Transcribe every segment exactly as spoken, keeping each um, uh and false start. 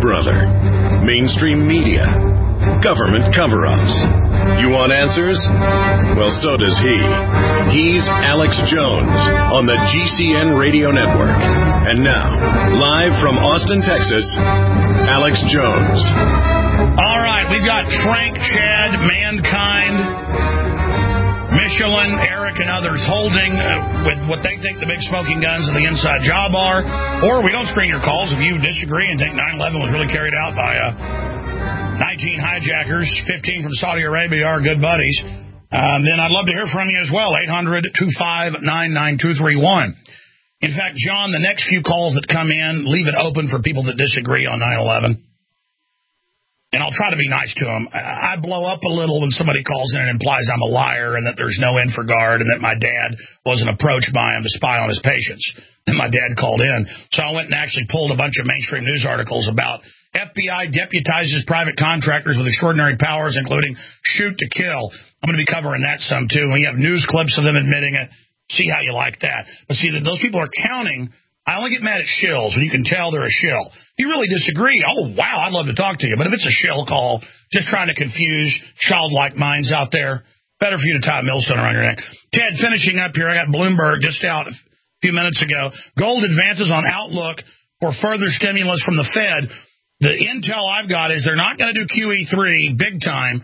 brother. Mainstream media. Government cover-ups. You want answers? Well, so does he. He's Alex Jones on the G C N Radio Network. And now, live from Austin, Texas, Alex Jones. All right, we've got Frank, Chad, Mankind, Michelin, Eric, and others holding uh, with what they think the big smoking guns of the inside job are. Or we don't screen your calls if you disagree and think nine eleven was really carried out by uh, nineteen hijackers, fifteen from Saudi Arabia, our good buddies. Um, then I'd love to hear from you as well, eight hundred, two five nine, nine two three one. In fact, John, the next few calls that come in, leave it open for people that disagree on nine eleven. And I'll try to be nice to them. I blow up a little when somebody calls in and implies I'm a liar and that there's no InfraGard and that my dad wasn't approached by him to spy on his patients. And my dad called in. So I went and actually pulled a bunch of mainstream news articles about F B I deputizes private contractors with extraordinary powers, including shoot to kill. I'm going to be covering that some, too. We have news clips of them admitting it. See how you like that. But see, that those people are counting. I only get mad at shills when you can tell they're a shill. You really disagree. Oh, wow, I'd love to talk to you. But if it's a shill call, just trying to confuse childlike minds out there, better for you to tie a millstone around your neck. Ted, finishing up here, I got Bloomberg just out a few minutes ago. Gold advances on outlook for further stimulus from the Fed. The intel I've got is they're not going to do Q E three big time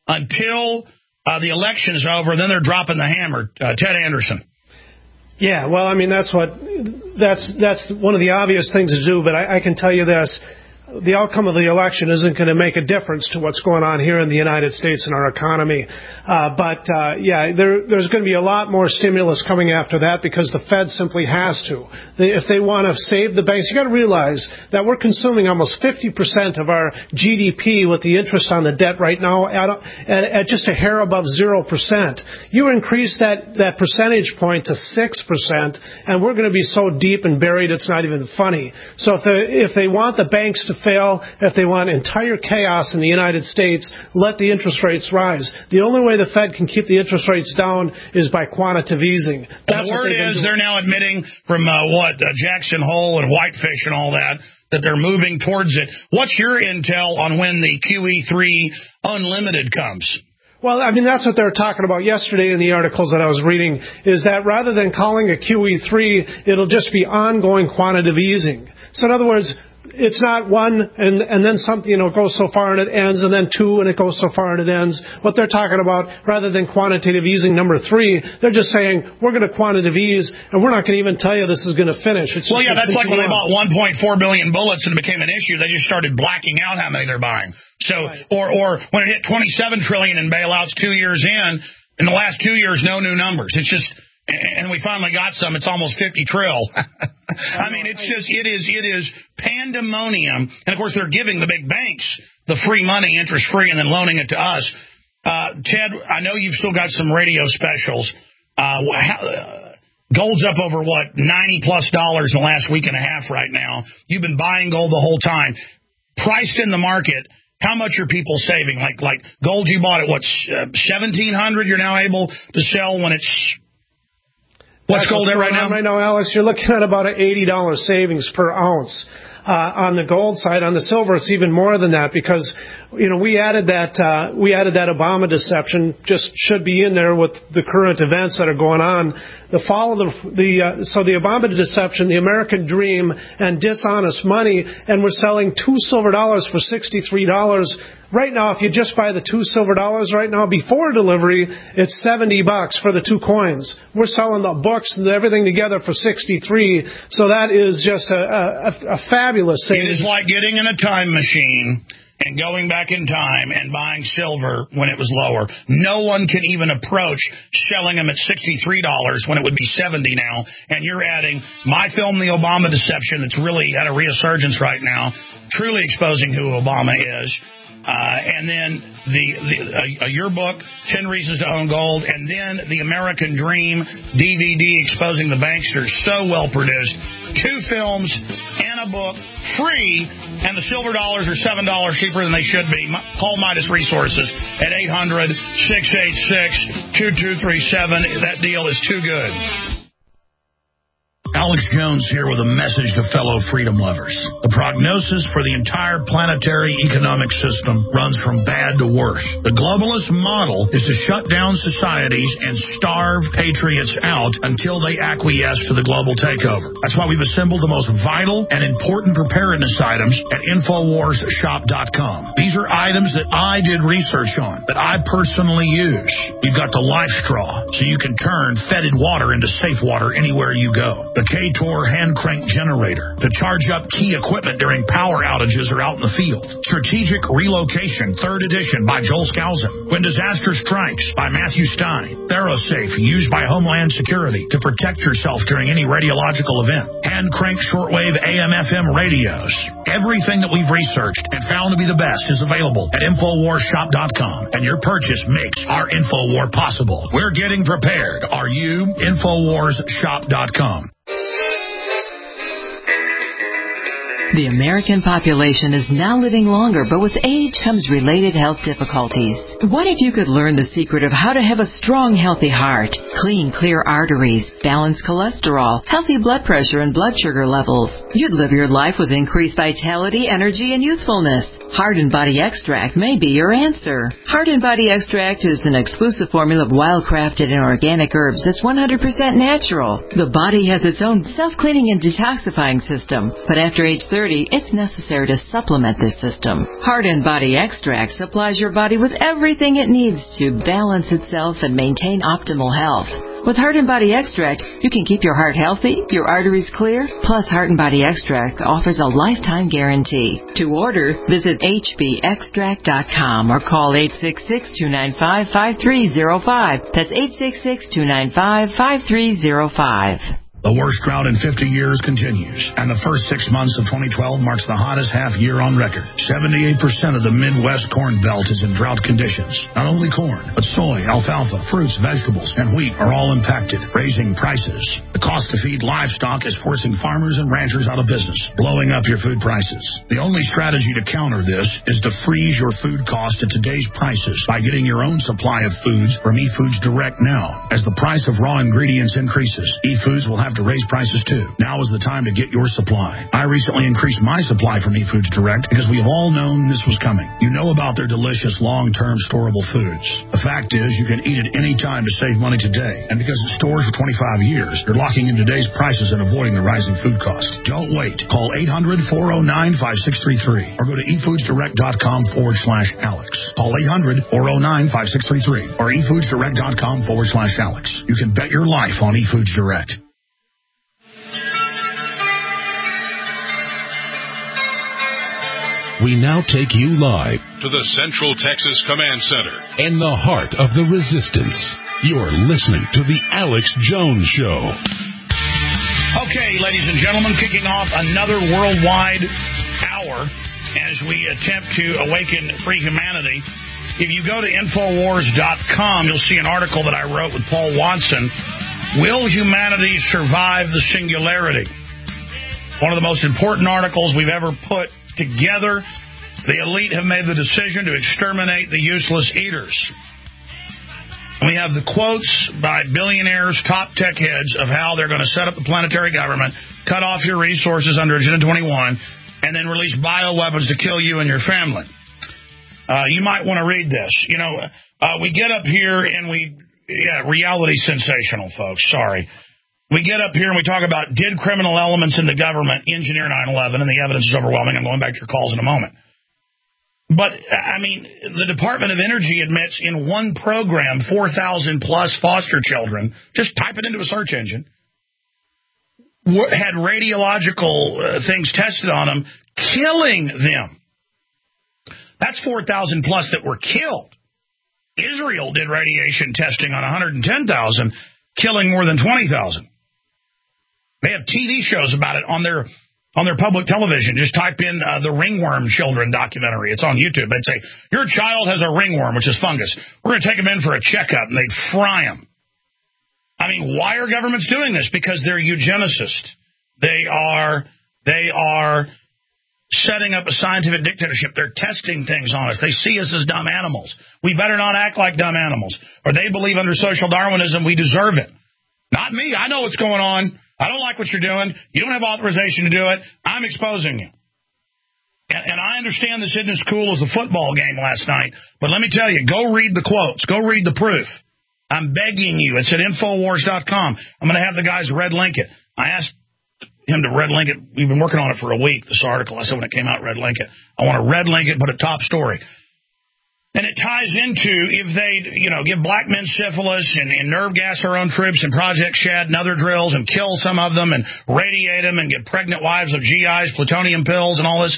until uh, the election is over. Then they're dropping the hammer. Uh, Ted Anderson. Yeah, well, I mean, that's what that's that's one of the obvious things to do. But I, I can tell you this. The outcome of the election isn't going to make a difference to what's going on here in the United States and our economy. Uh, but, uh, yeah, there, there's going to be a lot more stimulus coming after that because the Fed simply has to. They, if they want to save the banks, you got to realize that we're consuming almost fifty percent of our G D P with the interest on the debt right now at, at, at just a hair above zero percent. You increase that, that percentage point to six percent, and we're going to be so deep and buried it's not even funny. So if, if they want the banks to fail, if they want entire chaos in the United States, let the interest rates rise. The only way the Fed can keep the interest rates down is by quantitative easing. That's the word is they're now admitting from uh, what uh, Jackson Hole and Whitefish and all that that they're moving towards it. What's your intel on when the Q E three Unlimited comes? Well, I mean, that's what they were talking about yesterday in the articles that I was reading, is that rather than calling it Q E three, it'll just be ongoing quantitative easing. So in other words, it's not one and and then something, you know, goes so far and it ends, and then two and it goes so far and it ends. What they're talking about, rather than quantitative easing number three, they're just saying we're going to quantitative ease and we're not going to even tell you this is going to finish. It's well, yeah, that's like when they bought one point four billion bullets and it became an issue. They just started blacking out how many they're buying. So, right. or or when it hit twenty-seven trillion in bailouts two years in, in the last two years, no new numbers. It's just. And we finally got some. It's almost fifty trill. I mean, it's just, it is, it is pandemonium. And of course, they're giving the big banks the free money, interest free, and then loaning it to us. Uh, Ted, I know you've still got some radio specials. Uh, how, uh, gold's up over what, ninety plus dollars in the last week and a half right now. You've been buying gold the whole time. Priced in the market. How much are people saving? Like, like gold you bought at what, uh, seventeen hundred you're now able to sell when it's, What's gold at right now? Right now, Alex, you're looking at about an eighty dollars savings per ounce. Uh, on the gold side, on the silver, it's even more than that because, you know, we added that uh, we added that Obama deception. Just should be in there with the current events that are going on. The fall of the the uh, so the Obama deception, the American dream, and dishonest money, and we're selling two silver dollars for sixty-three dollars. Right now, if you just buy the two silver dollars right now before delivery, it's seventy bucks for the two coins. We're selling the books and everything together for sixty-three. So that is just a, a, a fabulous savings. It is like getting in a time machine and going back in time and buying silver when it was lower. No one can even approach selling them at sixty-three dollars when it would be seventy now. And you're adding my film, The Obama Deception, that's really at a resurgence right now, truly exposing who Obama is. Uh, and then the, the uh, your book, ten Reasons to Own Gold, and then The American Dream D V D exposing the banksters, so well produced. Two films and a book, free, and the silver dollars are seven dollars cheaper than they should be. Call Midas Resources at eight hundred, six eight six, two two three seven. That deal is too good. Alex Jones here with a message to fellow freedom lovers. The prognosis for the entire planetary economic system runs from bad to worse. The globalist model is to shut down societies and starve patriots out until they acquiesce to the global takeover. That's why we've assembled the most vital and important preparedness items at Infowars Shop dot com. These are items that I did research on, that I personally use. You've got the Life Straw, so you can turn fetid water into safe water anywhere you go. The K-Tor hand crank generator to charge up key equipment during power outages or out in the field. Strategic Relocation, third edition by Joel Skousen. When Disaster Strikes by Matthew Stein. ThyroSafe, used by Homeland Security to protect yourself during any radiological event. Hand crank shortwave A M F M radios. Everything that we've researched and found to be the best is available at Infowars Shop dot com, and your purchase makes our Infowar possible. We're getting prepared. Are you? Infowars Shop dot com. The American population is now living longer, but with age comes related health difficulties. What if you could learn the secret of how to have a strong, healthy heart, clean, clear arteries, balanced cholesterol, healthy blood pressure and blood sugar levels? You'd live your life with increased vitality, energy, and youthfulness. Heart and Body Extract may be your answer. Heart and Body Extract is an exclusive formula of wild-crafted and organic herbs that's one hundred percent natural. The body has its own self-cleaning and detoxifying system, but after age thirty, it's necessary to supplement this system. Heart and Body Extract supplies your body with everything it needs to balance itself and maintain optimal health. With Heart and Body Extract, you can keep your heart healthy, your arteries clear, plus Heart and Body Extract offers a lifetime guarantee. To order, visit H B extract dot com or call eight six six, two nine five, five three zero five. That's eight six six, two nine five, five three zero five. The worst drought in fifty years continues, and the first six months of twenty twelve marks the hottest half year on record. seventy-eight percent of the Midwest Corn Belt is in drought conditions. Not only corn, but soy, alfalfa, fruits, vegetables, and wheat are all impacted, raising prices. The cost to feed livestock is forcing farmers and ranchers out of business, blowing up your food prices. The only strategy to counter this is to freeze your food cost at today's prices by getting your own supply of foods from eFoods Direct now. As the price of raw ingredients increases, eFoods will have to raise prices too. Now is the time to get your supply. I recently increased my supply from eFoods Direct because we have all known this was coming. You know about their delicious long-term storable foods. The fact is you can eat it any time to save money today. And because it stores for twenty-five years, you're locking in today's prices and avoiding the rising food cost. Don't wait. Call eight hundred, four oh nine, five six three three or go to efoodsdirect.com forward slash Alex. Call eight hundred, four oh nine, five six three three or efoodsdirect.com forward slash Alex. You can bet your life on eFoods Direct. We now take you live to the Central Texas Command Center in the heart of the resistance. You're listening to the Alex Jones Show. Okay, ladies and gentlemen, kicking off another worldwide hour as we attempt to awaken free humanity. If you go to Infowars dot com, you'll see an article that I wrote with Paul Watson. Will humanity survive the singularity? One of the most important articles we've ever put together. The elite have made the decision to exterminate the useless eaters. We have the quotes by billionaires, top tech heads of how they're going to set up the planetary government, cut off your resources under Agenda twenty-one, and then release bioweapons to kill you and your family. Uh, you might want to read this. You know, uh, we get up here and we, yeah, reality sensational, folks. Sorry. We get up here and we talk about did criminal elements in the government engineer nine eleven, and the evidence is overwhelming. I'm going back to your calls in a moment. But, I mean, the Department of Energy admits in one program, four thousand plus foster children, just type it into a search engine, had radiological uh, things tested on them, killing them. That's four thousand plus that were killed. Israel did radiation testing on one hundred ten thousand, killing more than twenty thousand. They have T V shows about it on their on their public television. Just type in uh, the ringworm children documentary. It's on YouTube. They'd say, your child has a ringworm, which is fungus. We're going to take them in for a checkup, and they'd fry them. I mean, why are governments doing this? Because they're eugenicists. They are, they are setting up a scientific dictatorship. They're testing things on us. They see us as dumb animals. We better not act like dumb animals. Or they believe under social Darwinism we deserve it. Not me. I know what's going on. I don't like what you're doing. You don't have authorization to do it. I'm exposing you. And, and I understand this isn't as cool as the football game last night, but let me tell you, go read the quotes. Go read the proof. I'm begging you. It's at Infowars dot com. I'm going to have the guys red link it. I asked him to red link it. We've been working on it for a week, this article. I said when it came out, red link it. I want to red link it, put a top story. And it ties into if they, you know, give black men syphilis and, and nerve gas our own troops and Project Shad and other drills and kill some of them and radiate them and get pregnant wives of G Is, plutonium pills and all this,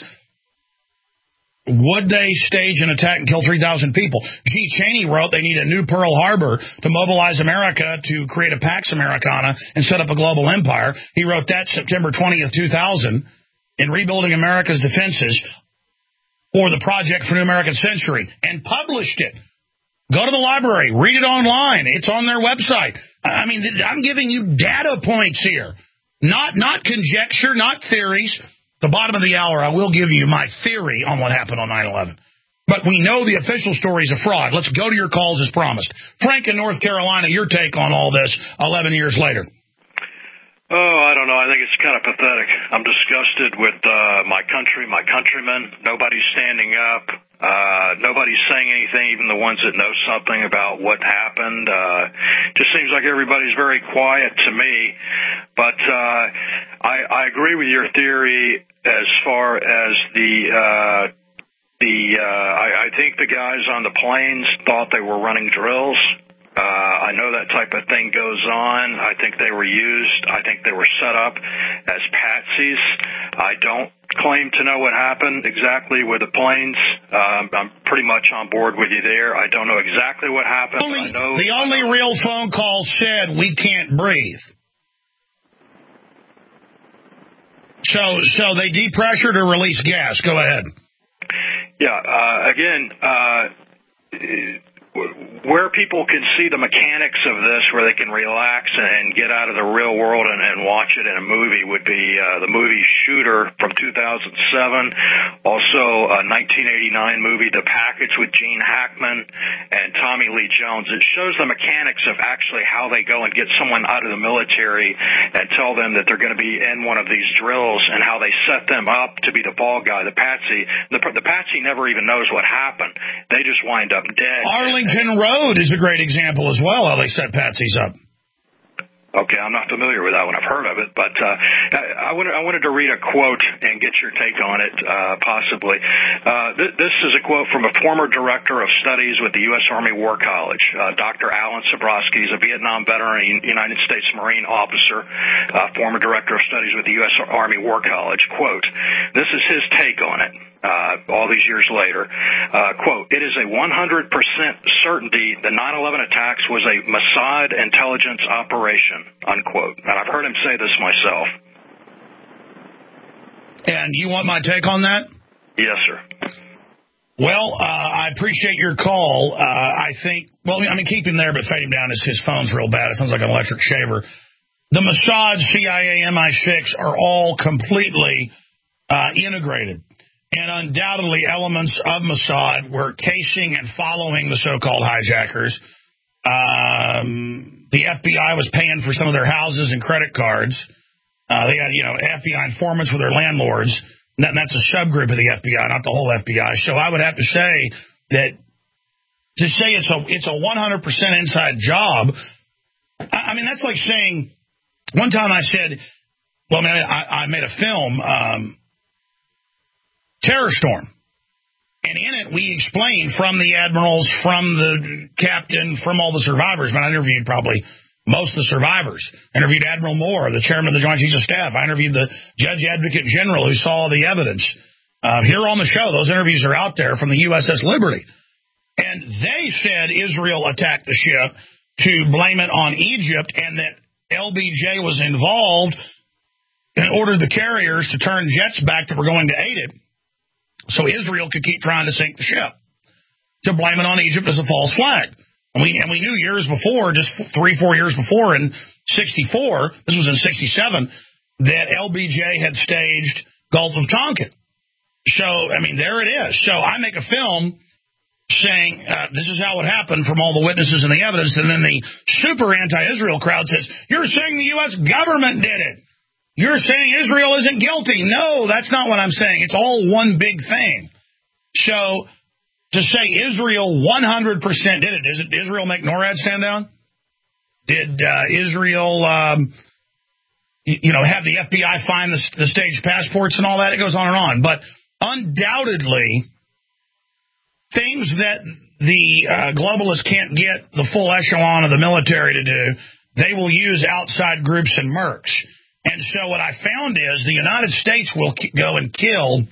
would they stage an attack and kill three thousand people? G. Cheney wrote they need a new Pearl Harbor to mobilize America to create a Pax Americana and set up a global empire. He wrote that September twentieth, two thousand, in Rebuilding America's Defenses, or the Project for New American Century, and published it. Go to the library. Read it online. It's on their website. I mean, I'm giving you data points here, not not conjecture, not theories. At the bottom of the hour, I will give you my theory on what happened on nine eleven. But we know the official story is a fraud. Let's go to your calls as promised. Frank in North Carolina, your take on all this eleven years later. Oh, I don't know. I think it's kind of pathetic. I'm disgusted with uh, my country, my countrymen. Nobody's standing up. Uh, nobody's saying anything, even the ones that know something about what happened. Uh, just seems like everybody's very quiet to me. But uh, I, I agree with your theory as far as the uh, the. Uh, I, I think the guys on the planes thought they were running drills. Uh, I know that type of thing goes on. I think they were used. I think they were set up as patsies. I don't claim to know what happened exactly with the planes. Um, I'm pretty much on board with you there. I don't know exactly what happened. Only, I know, the only real phone call said, we can't breathe. So, so they depressured or released gas. Go ahead. Yeah, uh, again, uh, where people can see the mechanics of this, where they can relax and get out of the real world and, and watch it in a movie, would be uh, the movie Shooter from two thousand seven, also a nineteen eighty-nine movie, The Package, with Gene Hackman and Tommy Lee Jones. It shows the mechanics of actually how they go and get someone out of the military and tell them that they're going to be in one of these drills, and how they set them up to be the ball guy, the patsy. The, the patsy never even knows what happened. They just wind up dead. Arlington Road is a great example as well, how they set patsies up. Okay, I'm not familiar with that one. I've heard of it, but uh, I, wanted, I wanted to read a quote and get your take on it, uh, possibly. Uh, th- this is a quote from a former director of studies with the U S Army War College, uh, Doctor Alan Sabrowski. He's a Vietnam veteran, United States Marine officer, uh, former director of studies with the U S Army War College. Quote, this is his take on it. Uh, all these years later, uh, quote, it is a one hundred percent certainty the nine eleven attacks was a Mossad intelligence operation, unquote. And I've heard him say this myself. And you want my take on that? Yes, sir. Well, uh, I appreciate your call. Uh, I think, well, I mean, keep him there, but fade him down. His, his phone's real bad. It sounds like an electric shaver. The Mossad, C I A, M I six are all completely uh, integrated. And undoubtedly elements of Mossad were casing and following the so-called hijackers. Um, the F B I was paying for some of their houses and credit cards. Uh, they had, you know, F B I informants with their landlords. And that's a subgroup of the F B I, not the whole F B I. So I would have to say that to say it's a it's a one hundred percent inside job, I, I mean, that's like saying, one time I said, well, I mean, I, I made a film, um, Terror Storm. And in it, we explained from the admirals, from the captain, from all the survivors. But I interviewed probably most of the survivors. I interviewed Admiral Moore, the chairman of the Joint Chiefs of Staff. I interviewed the Judge Advocate General who saw the evidence. Uh, here on the show, those interviews are out there from the U S S Liberty. And they said Israel attacked the ship to blame it on Egypt, and that L B J was involved and ordered the carriers to turn jets back that were going to aid it, so Israel could keep trying to sink the ship, to blame it on Egypt as a false flag. And we and we knew years before, just three, four years before, in sixty-four, this was in sixty-seven, that L B J had staged Gulf of Tonkin. So, I mean, there it is. So I make a film saying uh, this is how it happened from all the witnesses and the evidence, and then the super anti-Israel crowd says, you're saying the U S government did it. You're saying Israel isn't guilty. No, that's not what I'm saying. It's all one big thing. So to say Israel one hundred percent did it, did Israel make NORAD stand down? Did uh, Israel, um, you know, have the F B I find the, the staged passports and all that? It goes on and on. But undoubtedly, things that the uh, globalists can't get the full echelon of the military to do, they will use outside groups and mercs. And so what I found is the United States will k- go and kill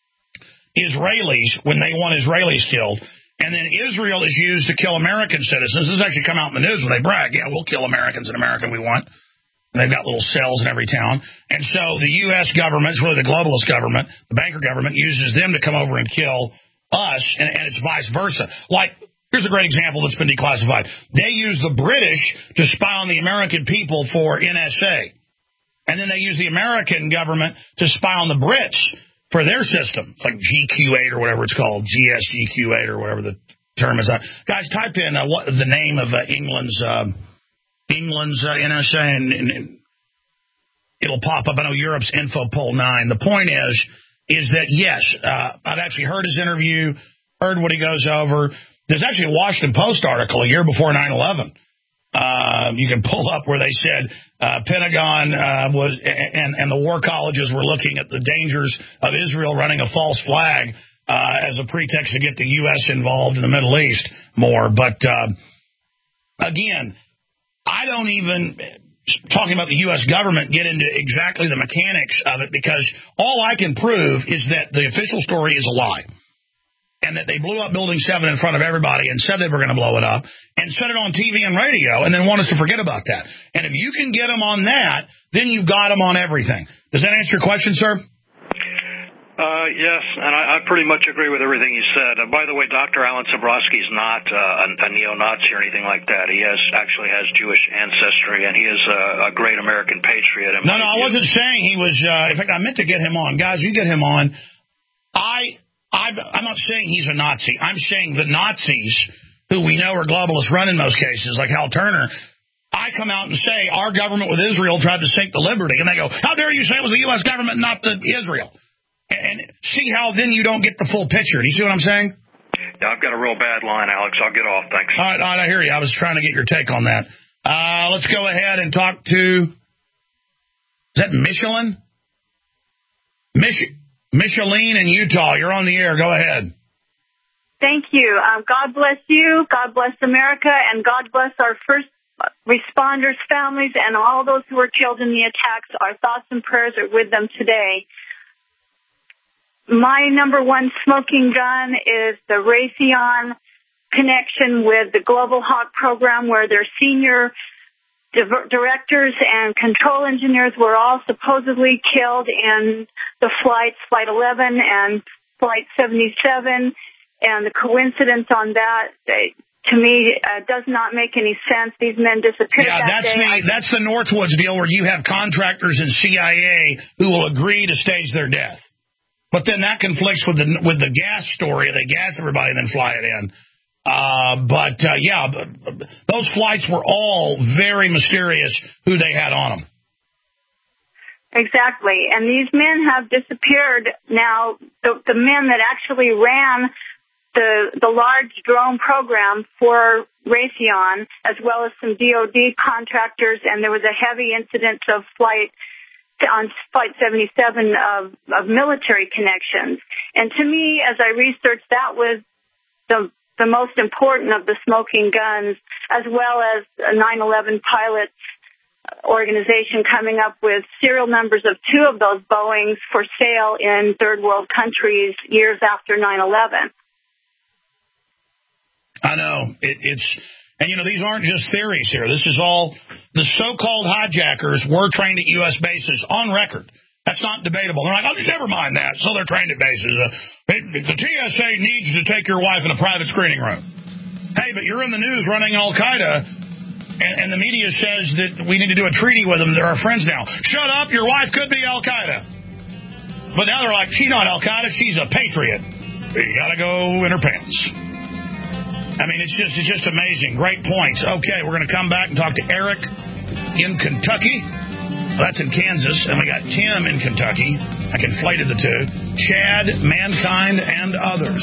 Israelis when they want Israelis killed. And then Israel is used to kill American citizens. This has actually come out in the news when they brag, yeah, we'll kill Americans in America we want. And they've got little cells in every town. And so the U S government, it's really the globalist government, the banker government, uses them to come over and kill us, and, and it's vice versa. Like, here's a great example that's been declassified. They use the British to spy on the American people for N S A. And then they use the American government to spy on the Brits for their system. It's like G Q eight or whatever it's called, G S G Q eight or whatever the term is. Uh, guys, type in uh, what the name of uh, England's um, England's uh, N S A, and, and, and it'll pop up. I know Europe's Infopol nine. The point is, is that, yes, uh, I've actually heard his interview, heard what he goes over. There's actually a Washington Post article a year before nine eleven. Uh, you can pull up where they said uh, Pentagon uh, was and, and the war colleges were looking at the dangers of Israel running a false flag uh, as a pretext to get the U S involved in the Middle East more. But, uh, again, I don't even, talking about the U S government, get into exactly the mechanics of it, because all I can prove is that the official story is a lie. And that they blew up Building seven in front of everybody and said they were going to blow it up and said it on T V and radio and then want us to forget about that. And if you can get them on that, then you've got them on everything. Does that answer your question, sir? Uh, yes, and I, I pretty much agree with everything you said. Uh, by the way, Doctor Alan Sabrowski's not uh, a, a neo-Nazi or anything like that. He has actually has Jewish ancestry, and he is a, a great American patriot. No, no, I wasn't saying he was. Uh, in fact, I meant to get him on. Guys, you get him on. I... I'm not saying he's a Nazi. I'm saying the Nazis, who we know are globalists run in most cases, like Hal Turner, I come out and say our government with Israel tried to sink the Liberty, and they go, how dare you say it was the U S government, not the Israel? And see how then you don't get the full picture. Do you see what I'm saying? Yeah, I've got a real bad line, Alex. I'll get off. Thanks. All right, all right, I hear you. I was trying to get your take on that. Uh, let's go ahead and talk to, is that Michelin? Mich- Micheline in Utah. You're on the air. Go ahead. Thank you. Um, God bless you. God bless America. And God bless our first responders, families, and all those who were killed in the attacks. Our thoughts and prayers are with them today. My number one smoking gun is the Raytheon connection with the Global Hawk program, where their senior directors and control engineers were all supposedly killed in the flights, Flight eleven and Flight seventy-seven, and the coincidence on that, to me, uh, does not make any sense. These men disappeared yeah, that that's day. The, that's the Northwoods deal, where you have contractors in C I A who will agree to stage their death. But then that conflicts with the with the gas story. They gas everybody and then fly it in. Uh, but, uh, yeah, those flights were all very mysterious who they had on them. Exactly. And these men have disappeared now. The, the men that actually ran the, the large drone program for Raytheon, as well as some D O D contractors, and there was a heavy incidence of flight on Flight seventy-seven of, of military connections. And to me, as I researched, that was the the most important of the smoking guns, as well as a nine eleven pilots organization coming up with serial numbers of two of those Boeings for sale in third world countries years after nine eleven. I know. It, it's, and you know, these aren't just theories here. This is all, the so-called hijackers were trained at U S bases on record. That's not debatable. They're like, oh, never mind that. So they're trained at bases. Uh, the T S A needs to take your wife in a private screening room. Hey, but you're in the news running Al-Qaeda, and, and the media says that we need to do a treaty with them. They're our friends now. Shut up. Your wife could be Al-Qaeda. But now they're like, she's not Al-Qaeda. She's a patriot. You got to go in her pants. I mean, it's just it's just amazing. Great points. Okay, we're going to come back and talk to Eric in Kentucky. Well, that's in Kansas. And we got Tim in Kentucky. I conflated the two. Chad, Mankind, and others.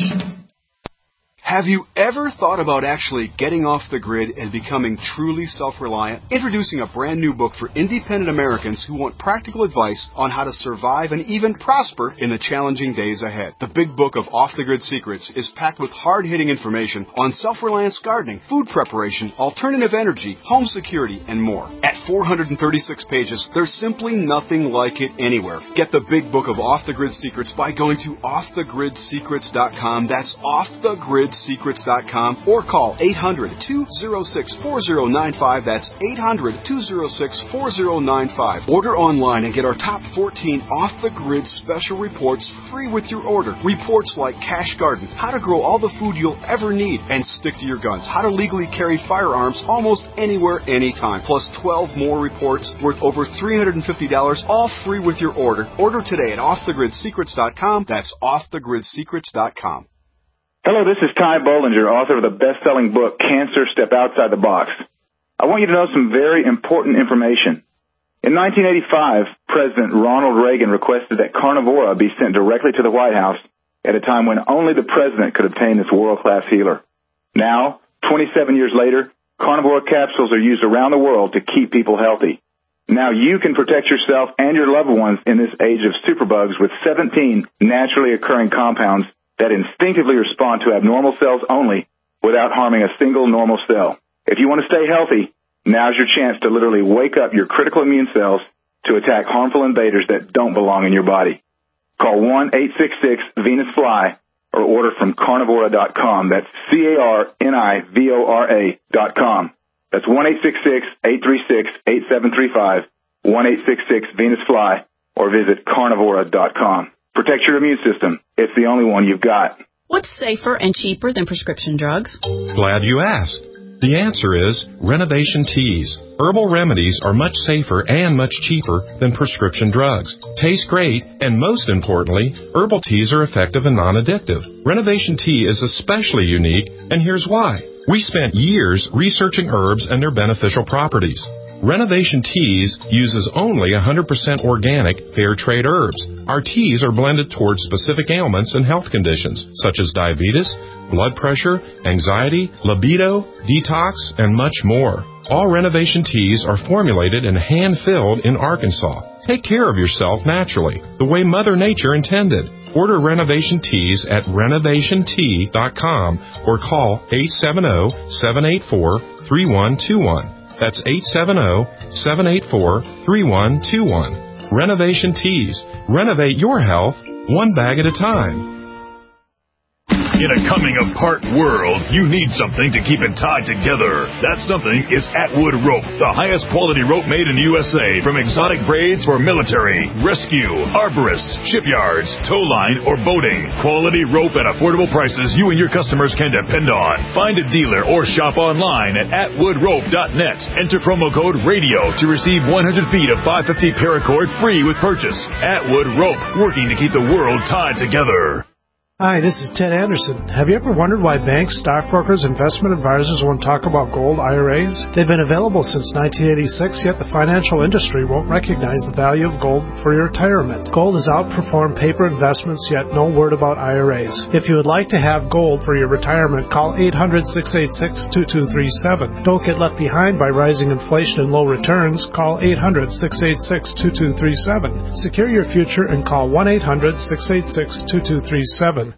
Have you ever thought about actually getting off the grid and becoming truly self-reliant? Introducing a brand new book for independent Americans who want practical advice on how to survive and even prosper in the challenging days ahead. The Big Book of Off the Grid Secrets is packed with hard-hitting information on self-reliance gardening, food preparation, alternative energy, home security, and more. At four hundred thirty-six pages, there's simply nothing like it anywhere. Get the Big Book of Off the Grid Secrets by going to off the grid secrets dot com. That's off the grid secrets dot com, or call eight hundred, two oh six, four oh nine five. That's eight hundred, two oh six, four oh nine five. Order online and get our top fourteen off-the-grid special reports free with your order. Reports like Cash Garden, how to grow all the food you'll ever need and stick to your guns, how to legally carry firearms almost anywhere, anytime, plus twelve more reports worth over three hundred fifty dollars, all free with your order. Order today at off the grid secrets dot com. That's off the grid secrets dot com. Hello, this is Ty Bollinger, author of the best-selling book, Cancer, Step Outside the Box. I want you to know some very important information. In nineteen eighty-five, President Ronald Reagan requested that Carnivora be sent directly to the White House at a time when only the president could obtain this world-class healer. Now, twenty-seven years later, Carnivora capsules are used around the world to keep people healthy. Now you can protect yourself and your loved ones in this age of superbugs with seventeen naturally occurring compounds that instinctively respond to abnormal cells only without harming a single normal cell. If you want to stay healthy, now's your chance to literally wake up your critical immune cells to attack harmful invaders that don't belong in your body. Call one eight six six Venus Fly or order from carnivora dot com. That's C A R N I V O R A dot com. That's one eight six six, eight three six, eight seven three five, one eight six six Venus Fly, or visit carnivora dot com. Protect your immune system. It's the only one you've got. What's safer and cheaper than prescription drugs? Glad you asked. The answer is Renovation Teas. Herbal remedies are much safer and much cheaper than prescription drugs. Taste great, and most importantly, herbal teas are effective and non-addictive. Renovation Tea is especially unique, and here's why. We spent years researching herbs and their beneficial properties. Renovation Teas uses only one hundred percent organic, fair trade herbs. Our teas are blended towards specific ailments and health conditions, such as diabetes, blood pressure, anxiety, libido, detox, and much more. All Renovation Teas are formulated and hand-filled in Arkansas. Take care of yourself naturally, the way Mother Nature intended. Order Renovation Teas at renovation tea dot com or call eight seven zero, seven eight four, three one two one. That's eight seven zero, seven eight four, three one two one. Renovation Teas. Renovate your health one bag at a time. In a coming-apart world, you need something to keep it tied together. That something is Atwood Rope, the highest quality rope made in the U S A, from exotic braids for military, rescue, arborists, shipyards, tow line, or boating. Quality rope at affordable prices you and your customers can depend on. Find a dealer or shop online at atwood rope dot net. Enter promo code RADIO to receive one hundred feet of five fifty paracord free with purchase. Atwood Rope, working to keep the world tied together. Hi, this is Ted Anderson. Have you ever wondered why banks, stockbrokers, investment advisors won't talk about gold I R As? They've been available since nineteen eighty-six, yet the financial industry won't recognize the value of gold for your retirement. Gold has outperformed paper investments, yet no word about I R As. If you would like to have gold for your retirement, call eight hundred, six eight six, two two three seven. Don't get left behind by rising inflation and low returns. Call eight hundred, six eight six, two two three seven. Secure your future and call one eight hundred, six eight six, two two three seven.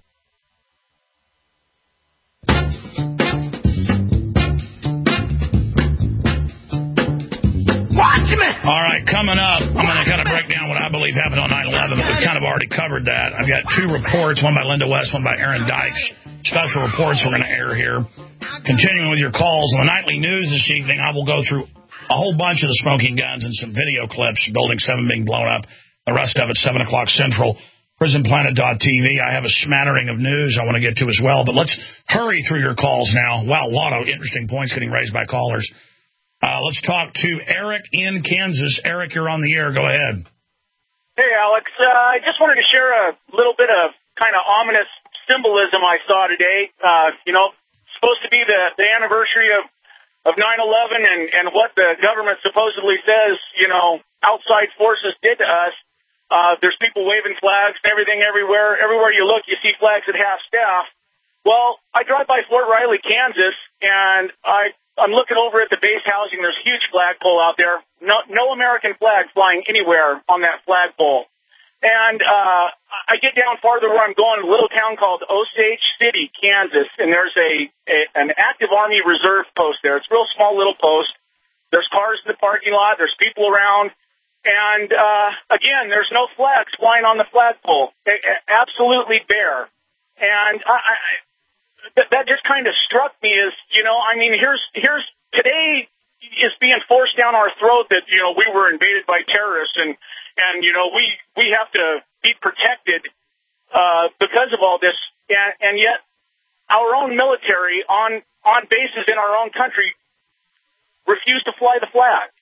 All right, coming up, I'm going to kind of break down what I believe happened on nine eleven, but we've kind of already covered that. I've got two reports, one by Linda West, one by Aaron Dykes. Special reports we're going to air here. Continuing with your calls on the nightly news this evening, I will go through a whole bunch of the smoking guns and some video clips, Building seven being blown up, the rest of it, seven o'clock Central, prison planet dot t v. I have a smattering of news I want to get to as well, but let's hurry through your calls now. Wow, a lot of interesting points getting raised by callers. Uh, let's talk to Eric in Kansas. Eric, you're on the air. Go ahead. Hey, Alex. Uh, I just wanted to share a little bit of kind of ominous symbolism I saw today. Uh, you know, supposed to be the, the anniversary of, of nine eleven and, and what the government supposedly says, you know, outside forces did to us. Uh, there's people waving flags and everything everywhere. Everywhere you look, you see flags at half staff. Well, I drive by Fort Riley, Kansas, and I, I'm looking over at the base housing. There's a huge flagpole out there. No, no American flag flying anywhere on that flagpole. And uh, I get down farther where I'm going, a little town called Osage City, Kansas, and there's a, a an active Army reserve post there. It's a real small little post. There's cars in the parking lot. There's people around. And, uh, again, there's no flags flying on the flagpole. Absolutely bare. And I, I, that, that just kind of struck me as, you know, I mean, here's, here's, today is being forced down our throat that, you know, we were invaded by terrorists and, and, you know, we, we have to be protected, uh, because of all this. And, and yet our own military on, on bases in our own country refuse to fly the flag.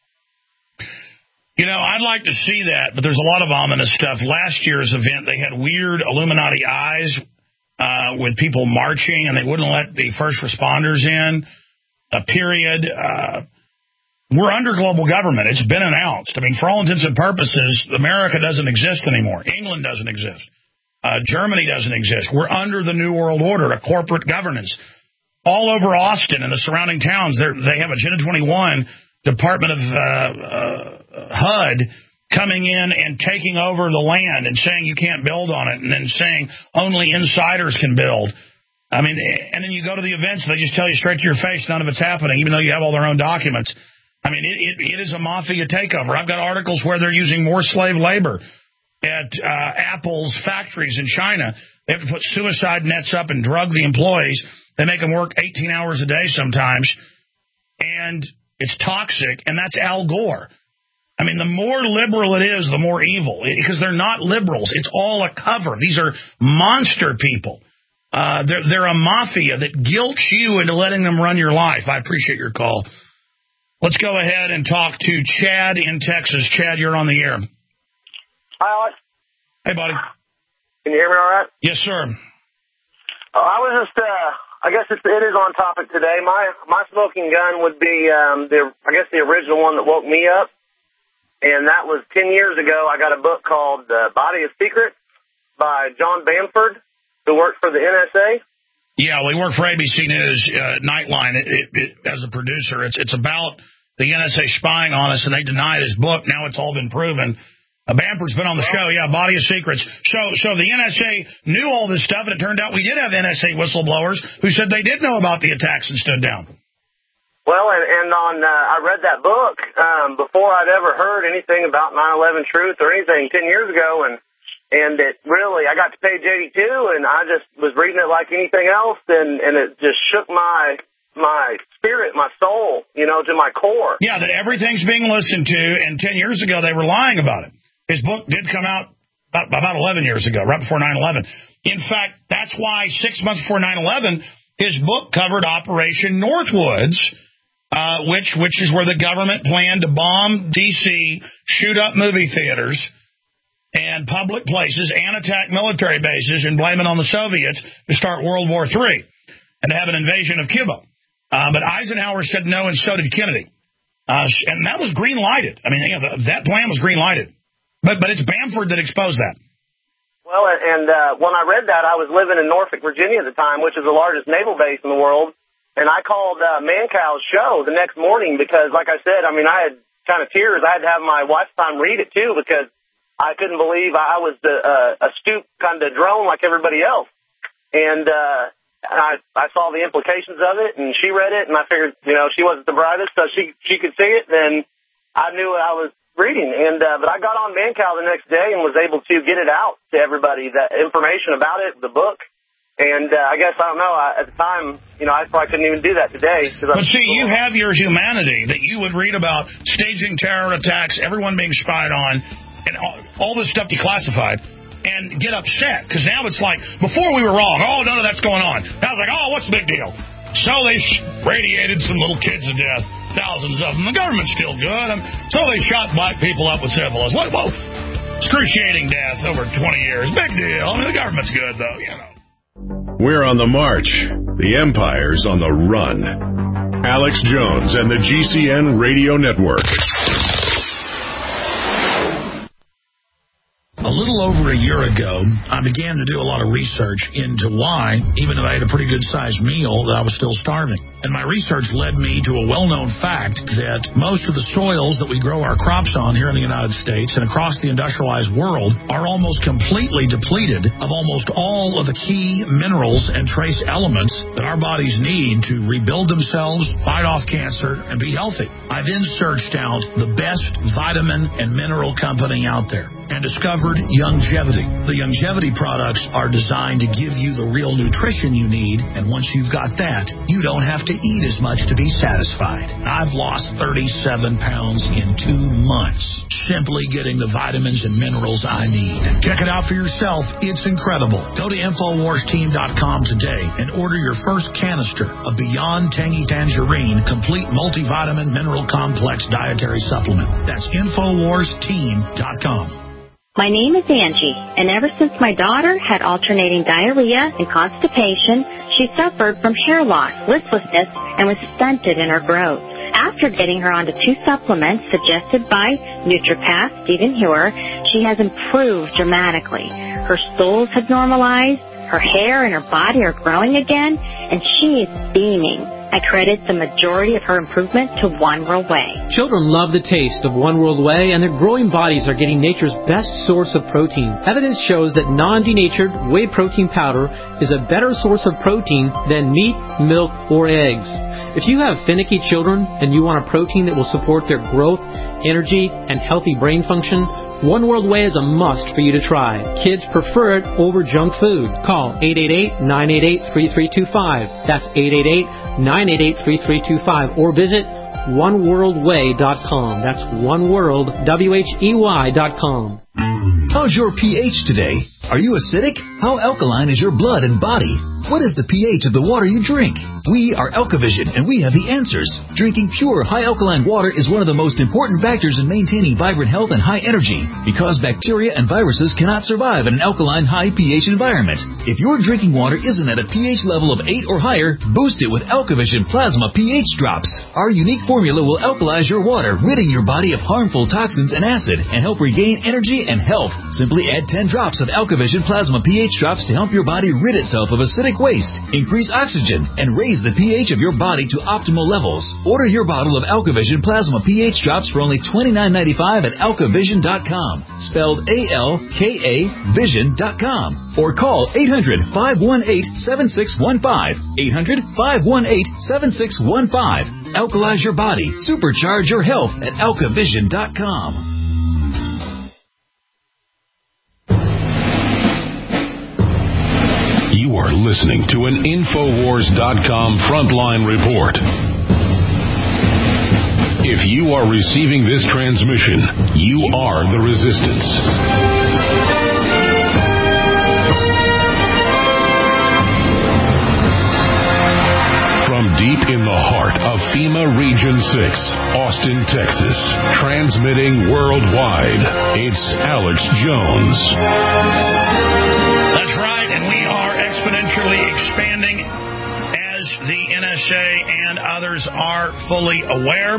You know, I'd like to see that, but there's a lot of ominous stuff. Last year's event, they had weird Illuminati eyes uh, with people marching, and they wouldn't let the first responders in, a period. Uh, we're under global government. It's been announced. I mean, for all intents and purposes, America doesn't exist anymore. England doesn't exist. Uh, Germany doesn't exist. We're under the New World Order, a corporate governance. All over Austin and the surrounding towns, they have Agenda twenty-one, Department of uh, uh, H U D coming in and taking over the land and saying you can't build on it, and then saying only insiders can build. I mean, and then you go to the events, they just tell you straight to your face none of it's happening, even though you have all their own documents. I mean, it, it, it is a mafia takeover. I've got articles where they're using more slave labor at uh, Apple's factories in China. They have to put suicide nets up and drug the employees. They make them work eighteen hours a day sometimes, and it's toxic, and that's Al Gore. I mean, the more liberal it is, the more evil, because they're not liberals. It's all a cover. These are monster people. Uh, they're, they're a mafia that guilts you into letting them run your life. I appreciate your call. Let's go ahead and talk to Chad in Texas. Chad, you're on the air. Hi, Alex. Hey, buddy. Can you hear me all right? Yes, sir. Uh, I was just, uh, I guess it's, it is on topic today. My my smoking gun would be, um, the I guess, the original one that woke me up. And that was ten years ago. I got a book called uh, Body of Secrets by John Bamford, who worked for the N S A. Yeah, well, he worked for A B C News uh, Nightline it, it, it, as a producer. It's it's about the N S A spying on us, and they denied his book. Now it's all been proven. Uh, Bamford's been on the show, yeah, Body of Secrets. So so the N S A knew all this stuff, and it turned out we did have N S A whistleblowers who said they did know about the attacks and stood down. Well, and, and on uh, I read that book um, before I'd ever heard anything about nine eleven Truth or anything ten years ago, and and it really, I got to page eighty-two, and I just was reading it like anything else, and, and it just shook my my spirit, my soul, you know, to my core. Yeah, that everything's being listened to, and ten years ago they were lying about it. His book did come out about, about eleven years ago, right before nine eleven. In fact, that's why six months before nine eleven, his book covered Operation Northwoods, Uh, which which is where the government planned to bomb D C, shoot up movie theaters and public places, and attack military bases and blame it on the Soviets to start World War Three and to have an invasion of Cuba. Uh, but Eisenhower said no, and so did Kennedy. Uh, and that was green-lighted. I mean, you know, that plan was green-lighted. But, but it's Bamford that exposed that. Well, and uh, when I read that, I was living in Norfolk, Virginia at the time, which is the largest naval base in the world. And I called uh, Mancow's show the next morning because, like I said, I mean, I had kind of tears. I had to have my watch time read it, too, because I couldn't believe I was the, uh, a stoop kind of drone like everybody else. And uh, I, I saw the implications of it, and she read it, and I figured, you know, she wasn't the brightest, so she she could see it, and I knew what I was reading. And uh, but I got on Mancow the next day and was able to get it out to everybody, that information about it, the book. And uh, I guess, I don't know, I, at the time, you know, I probably couldn't even do that today. But see, you have your humanity that you would read about staging terror attacks, everyone being spied on, and all, all this stuff declassified, and get upset. Because now it's like, before we were wrong, oh, none of that's going on. Now it's like, oh, what's the big deal? So they radiated some little kids to death, thousands of them. The government's still good. Um, so they shot black people up with syphilis. What, whoa, excruciating death over twenty years. Big deal. I mean, the government's good, though, you know. We're on the march. The empire's on the run. Alex Jones and the G C N Radio Network. A little over a year ago, I began to do a lot of research into why, even though I had a pretty good-sized meal, that I was still starving. And my research led me to a well-known fact that most of the soils that we grow our crops on here in the United States and across the industrialized world are almost completely depleted of almost all of the key minerals and trace elements that our bodies need to rebuild themselves, fight off cancer, and be healthy. I then searched out the best vitamin and mineral company out there and discovered Youngevity. The Youngevity products are designed to give you the real nutrition you need, and once you've got that, you don't have to eat as much to be satisfied. I've lost thirty-seven pounds in two months, simply getting the vitamins and minerals I need. Check it out for yourself. It's incredible. Go to Infowars Team dot com today and order your first canister of Beyond Tangy Tangerine Complete Multivitamin Mineral Complex Dietary Supplement. That's Infowars Team dot com. My name is Angie, and ever since my daughter had alternating diarrhea and constipation, she suffered from hair loss, listlessness, and was stunted in her growth. After getting her onto two supplements suggested by Nutripath Stephen Hewer, she has improved dramatically. Her stools have normalized, her hair and her body are growing again, and she is beaming. I credit the majority of her improvement to One World Whey. Children love the taste of One World Whey, and their growing bodies are getting nature's best source of protein. Evidence shows that non-denatured whey protein powder is a better source of protein than meat, milk, or eggs. If you have finicky children and you want a protein that will support their growth, energy, and healthy brain function, One World Whey is a must for you to try. Kids prefer it over junk food. Call eight eight eight, nine eight eight, three three two five. That's eight eight eight, nine eight eight, three three two five. Or visit one world whey dot com. That's oneworld, W H E Y dot com. How's your pH today? Are you acidic? How alkaline is your blood and body? What is the pH of the water you drink? We are Alkavision, and we have the answers. Drinking pure, high alkaline water is one of the most important factors in maintaining vibrant health and high energy, because bacteria and viruses cannot survive in an alkaline, high pH environment. If your drinking water isn't at a pH level of eight or higher, boost it with Alkavision Plasma pH Drops. Our unique formula will alkalize your water, ridding your body of harmful toxins and acid, and help regain energy and health. Simply add ten drops of Alkavision Plasma pH Drops to help your body rid itself of acidic waste, increase oxygen, and raise the pH of your body to optimal levels. Order your bottle of Alkavision Plasma pH Drops for only twenty-nine ninety-five at alkavision dot com, spelled A L K A vision dot com, or call eight hundred, five one eight, seven six one five, eight hundred, five one eight, seven six one five. Alkalize your body, supercharge your health at alkavision dot com. You are listening to an Infowars dot com frontline report. If you are receiving this transmission, you are the resistance. From deep in the heart of FEMA Region six, Austin, Texas, transmitting worldwide, it's Alex Jones. That's right, and we are exponentially expanding as the N S A and others are fully aware.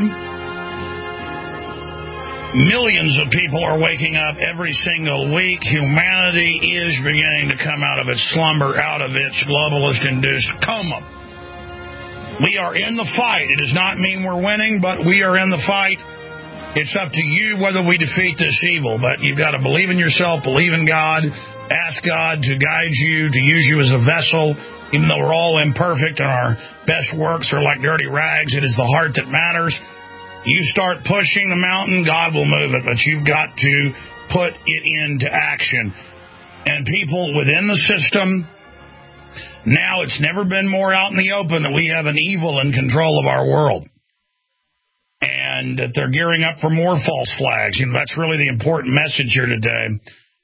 Millions of people are waking up every single week. Humanity is beginning to come out of its slumber, out of its globalist-induced coma. We are in the fight. It does not mean we're winning, but we are in the fight. It's up to you whether we defeat this evil, but you've got to believe in yourself, believe in God, ask God to guide you, to use you as a vessel. Even though we're all imperfect and our best works are like dirty rags, it is the heart that matters. You start pushing the mountain, God will move it, but you've got to put it into action. And people within the system, now it's never been more out in the open that we have an evil in control of our world. And that they're gearing up for more false flags. You know, that's really the important message here today.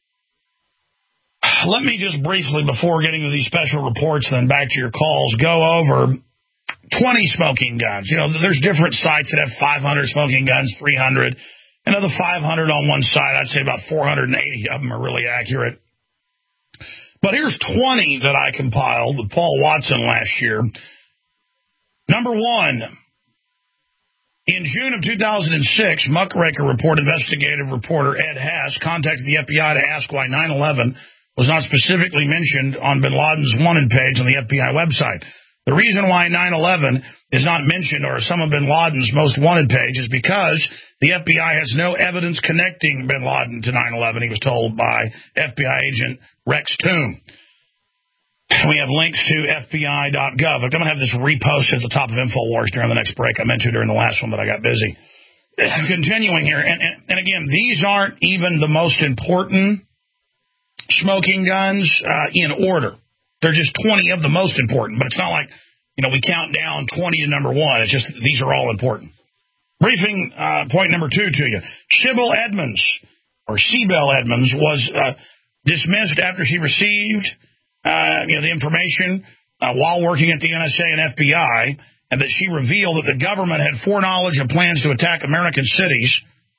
Let me just briefly, before getting to these special reports, then back to your calls, go over twenty smoking guns. You know, there's different sites that have five hundred smoking guns, three hundred. And of the five hundred on one side, I'd say about four hundred eighty of them are really accurate. But here's twenty that I compiled with Paul Watson last year. Number one, in June of two thousand six, Muckraker Report investigative reporter Ed Haas contacted the F B I to ask why nine eleven was not specifically mentioned on bin Laden's wanted page on the F B I website. The reason why nine eleven is not mentioned or some of bin Laden's most wanted page is because the F B I has no evidence connecting bin Laden to nine eleven, he was told by F B I agent Rex Toom. We have links to F B I dot gov. I'm going to have this reposted at the top of InfoWars during the next break. I meant to during the last one, but I got busy. Continuing here, and, and, and again, these aren't even the most important smoking guns uh, in order. They're just twenty of the most important, but it's not like, you know, we count down twenty to number one. It's just these are all important. Briefing uh, point number two to you. Sybil Edmonds, or Cybelle Edmonds, was uh, dismissed after she received uh, you know, the information uh, while working at the N S A and F B I, and that she revealed that the government had foreknowledge of plans to attack American cities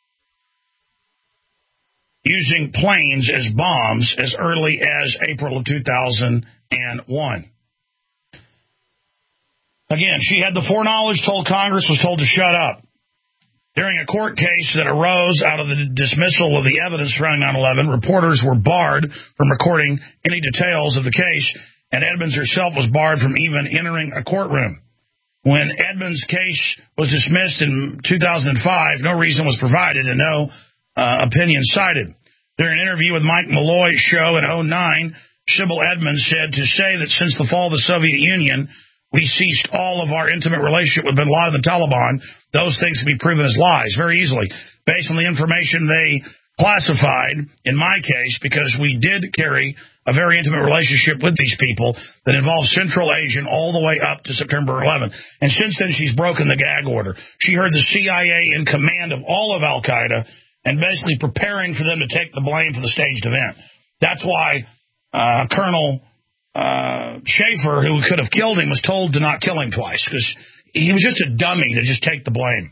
using planes as bombs as early as April of two thousand one. Again, she had the foreknowledge, told Congress, was told to shut up. During a court case that arose out of the dismissal of the evidence surrounding nine eleven, reporters were barred from recording any details of the case, and Edmonds herself was barred from even entering a courtroom. When Edmonds' case was dismissed in two thousand five, no reason was provided and no uh, opinion cited. During an interview with Mike Malloy's show in oh nine, Sybil Edmonds said to say that since the fall of the Soviet Union, we ceased all of our intimate relationship with bin Laden and the Taliban, those things can be proven as lies very easily, based on the information they classified in my case, because we did carry a very intimate relationship with these people that involved Central Asian all the way up to September eleventh. And since then, she's broken the gag order. She heard the C I A in command of all of Al-Qaeda and basically preparing for them to take the blame for the staged event. That's why uh, Colonel uh, Schaefer, who could have killed him, was told to not kill him twice, because he was just a dummy to just take the blame.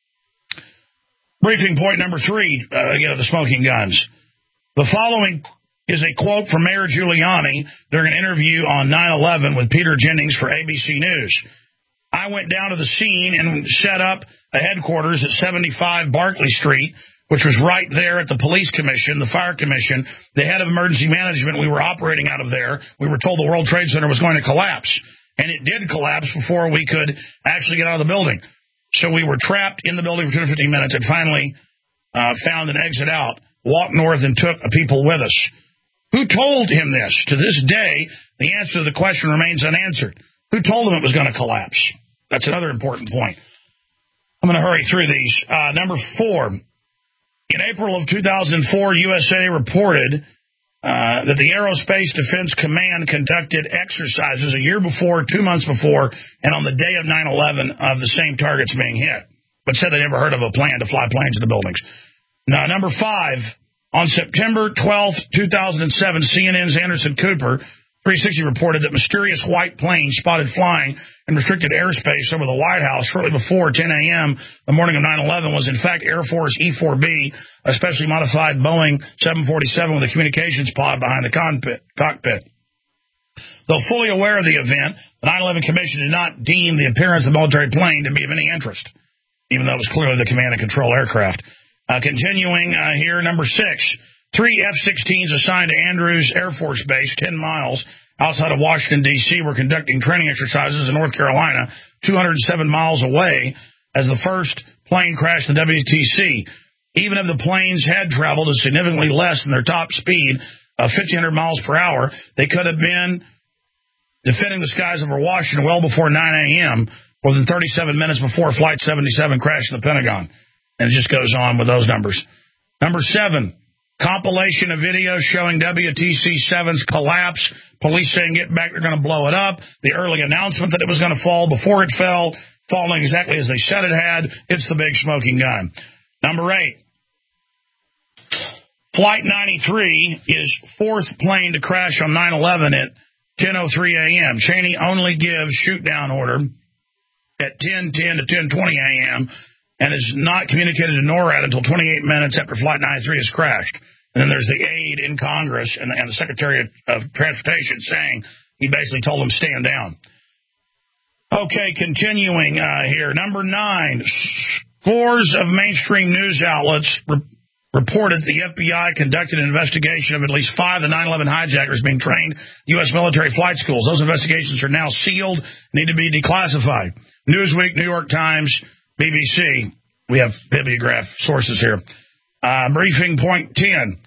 Briefing point number three, uh, again, of the smoking guns. The following is a quote from Mayor Giuliani during an interview on nine eleven with Peter Jennings for A B C News. I went down to the scene and set up a headquarters at seventy-five Barclay Street, which was right there at the police commission, the fire commission, the head of emergency management. We were operating out of there. We were told the World Trade Center was going to collapse, and it did collapse before we could actually get out of the building. So we were trapped in the building for two to fifteen minutes and finally uh, found an exit out, walked north, and took people with us. Who told him this? To this day, the answer to the question remains unanswered. Who told him it was going to collapse? That's another important point. I'm going to hurry through these. Uh, number four. In April of two thousand four, U S A reported uh, that the Aerospace Defense Command conducted exercises a year before, two months before, and on the day of nine eleven of the same targets being hit, but said they never heard of a plan to fly planes into buildings. Now, number five, on September twelfth, two thousand seven, C N N's Anderson Cooper three sixty reported that mysterious white planes spotted flying in restricted airspace over the White House shortly before ten a.m. the morning of nine eleven was, in fact, Air Force E four B, a specially modified Boeing seven forty-seven with a communications pod behind the cockpit. Though fully aware of the event, the nine eleven Commission did not deem the appearance of the military plane to be of any interest, even though it was clearly the command and control aircraft. Uh, continuing uh, here, number six. Three F sixteens assigned to Andrews Air Force Base, ten miles outside of Washington, D C, were conducting training exercises in North Carolina, two hundred seven miles away, as the first plane crashed in the W T C. Even if the planes had traveled at significantly less than their top speed of fifteen hundred miles per hour, they could have been defending the skies over Washington well before nine a.m., more than thirty-seven minutes before Flight seventy-seven crashed in the Pentagon. And it just goes on with those numbers. Number seven. Compilation of videos showing W T C seven's collapse. Police saying, get back, they're going to blow it up. The early announcement that it was going to fall before it fell, falling exactly as they said it had. It's the big smoking gun. Number eight. Flight ninety-three is fourth plane to crash on nine eleven at ten oh three a.m. Cheney only gives shoot-down order at ten ten to ten twenty a.m., and is not communicated to NORAD until twenty-eight minutes after Flight ninety-three has crashed. And then there's the aide in Congress and, and the Secretary of, of Transportation saying he basically told him stand down. Okay, continuing uh, here. Number nine, scores of mainstream news outlets re- reported the F B I conducted an investigation of at least five of the nine eleven hijackers being trained U S military flight schools. Those investigations are now sealed, need to be declassified. Newsweek, New York Times, B B C. We have bibliograph sources here. Uh, briefing point ten.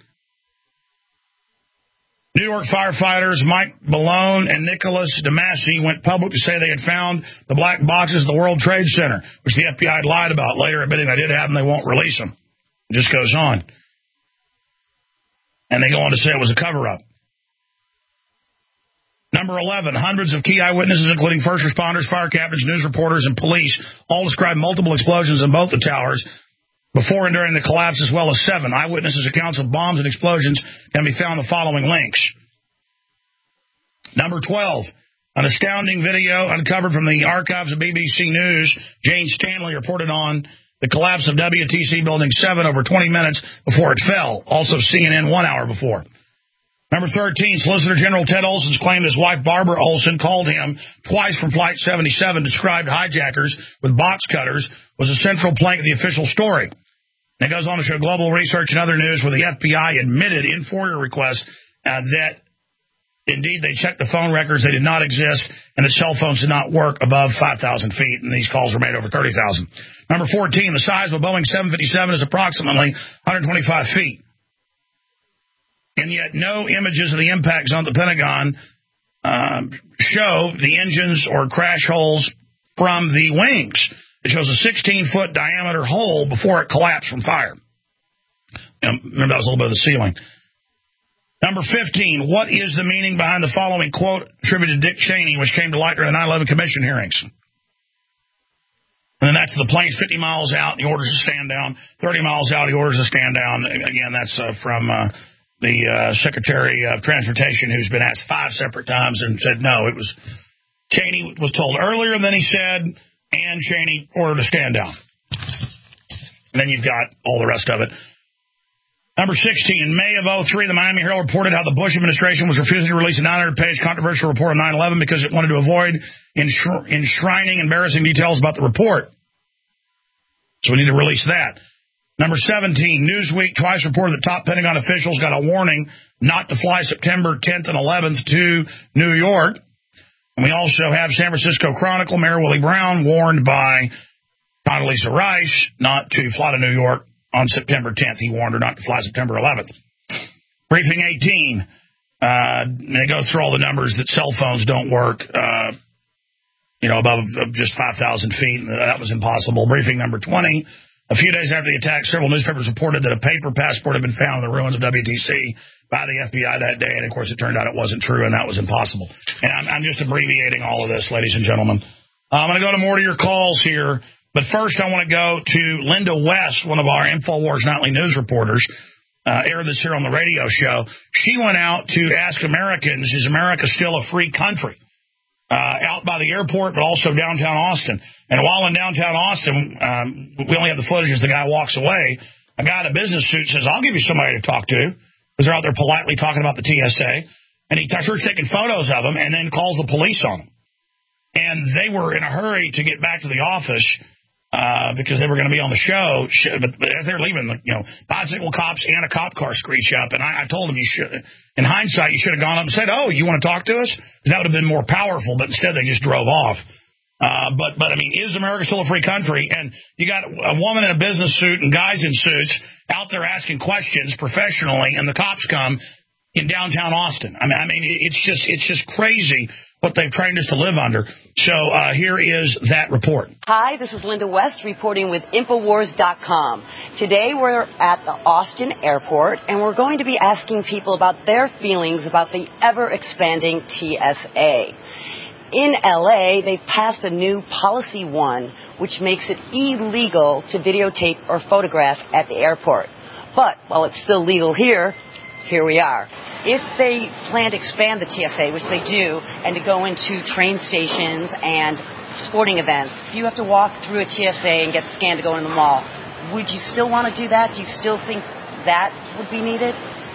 New York firefighters Mike Malone and Nicholas DeMasi went public to say they had found the black boxes at the World Trade Center, which the F B I had lied about, later admitting they did have them, they won't release them. It just goes on. And they go on to say it was a cover-up. Number eleven, hundreds of key eyewitnesses, including first responders, fire captains, news reporters, and police, all described multiple explosions in both the towers before and during the collapse, as well as seven eyewitnesses' accounts of bombs and explosions can be found in the following links. Number twelve, an astounding video uncovered from the archives of B B C News. Jane Stanley reported on the collapse of W T C Building seven over twenty minutes before it fell. Also C N N one hour before. Number thirteen, Solicitor General Ted Olson's claim his wife Barbara Olson called him twice from Flight seventy-seven, described hijackers with box cutters, was a central plank of the official story. And it goes on to show global research and other news where the F B I admitted in FOIA requests uh, that, indeed, they checked the phone records, they did not exist, and that cell phones did not work above five thousand feet, and these calls were made over thirty thousand. Number fourteen, the size of a Boeing seven fifty-seven is approximately one hundred twenty-five feet. And yet no images of the impact zone at the Pentagon um, show the engines or crash holes from the wings. It shows a sixteen-foot diameter hole before it collapsed from fire. And remember, that was a little bit of the ceiling. Number fifteen, what is the meaning behind the following quote attributed to Dick Cheney, which came to light during the nine eleven Commission hearings? And then that's the plane's fifty miles out, he orders to stand down. thirty miles out, he orders to stand down. Again, that's uh, from... Uh, the uh, Secretary of Transportation, who's been asked five separate times and said no. It was Cheney was told earlier, and then he said, and Cheney ordered to stand down. And then you've got all the rest of it. Number sixteen, in May of oh three, the Miami Herald reported how the Bush administration was refusing to release a nine hundred page controversial report on nine eleven because it wanted to avoid enshri- enshrining embarrassing details about the report. So we need to release that. Number seventeen, Newsweek twice reported that top Pentagon officials got a warning not to fly September tenth and eleventh to New York. And we also have San Francisco Chronicle, Mayor Willie Brown warned by Condoleezza Rice not to fly to New York on September tenth. He warned her not to fly September eleventh. Briefing eighteen, uh, and it goes through all the numbers that cell phones don't work, uh, you know, above just five thousand feet. That was impossible. Briefing number twenty. A few days after the attack, several newspapers reported that a paper passport had been found in the ruins of W T C by the F B I that day, and of course it turned out it wasn't true, and that was impossible. And I'm, I'm just abbreviating all of this, ladies and gentlemen. Uh, I'm going to go to more of your calls here, but first I want to go to Linda West, one of our InfoWars Nightly News reporters, uh, aired this here on the radio show. She went out to ask Americans, is America still a free country? Uh, out by the airport, but also downtown Austin. And while in downtown Austin, um, we only have the footage as the guy walks away. A guy in a business suit says, I'll give you somebody to talk to, because they're out there politely talking about the T S A. And he starts taking photos of them and then calls the police on them. And they were in a hurry to get back to the office uh, because they were going to be on the show. But as they're leaving, you know, bicycle cops and a cop car screech up. And I, I told them, you should, in hindsight, you should have gone up and said, oh, you want to talk to us? Because that would have been more powerful. But instead, they just drove off. Uh, but, but I mean, is America still a free country? And you got a woman in a business suit and guys in suits out there asking questions professionally, and the cops come in downtown Austin. I mean, I mean, it's just it's just crazy what they've trained us to live under. So uh, here is that report. Hi, this is Linda West reporting with Infowars dot com. Today we're at the Austin airport, and we're going to be asking people about their feelings about the ever-expanding T S A. In L A, they've passed a new Policy One, which makes it illegal to videotape or photograph at the airport. But while it's still legal here, here we are. If they plan to expand the T S A, which they do, and to go into train stations and sporting events, if you have to walk through a T S A and get scanned to go into the mall, would you still want to do that? Do you still think that would be needed?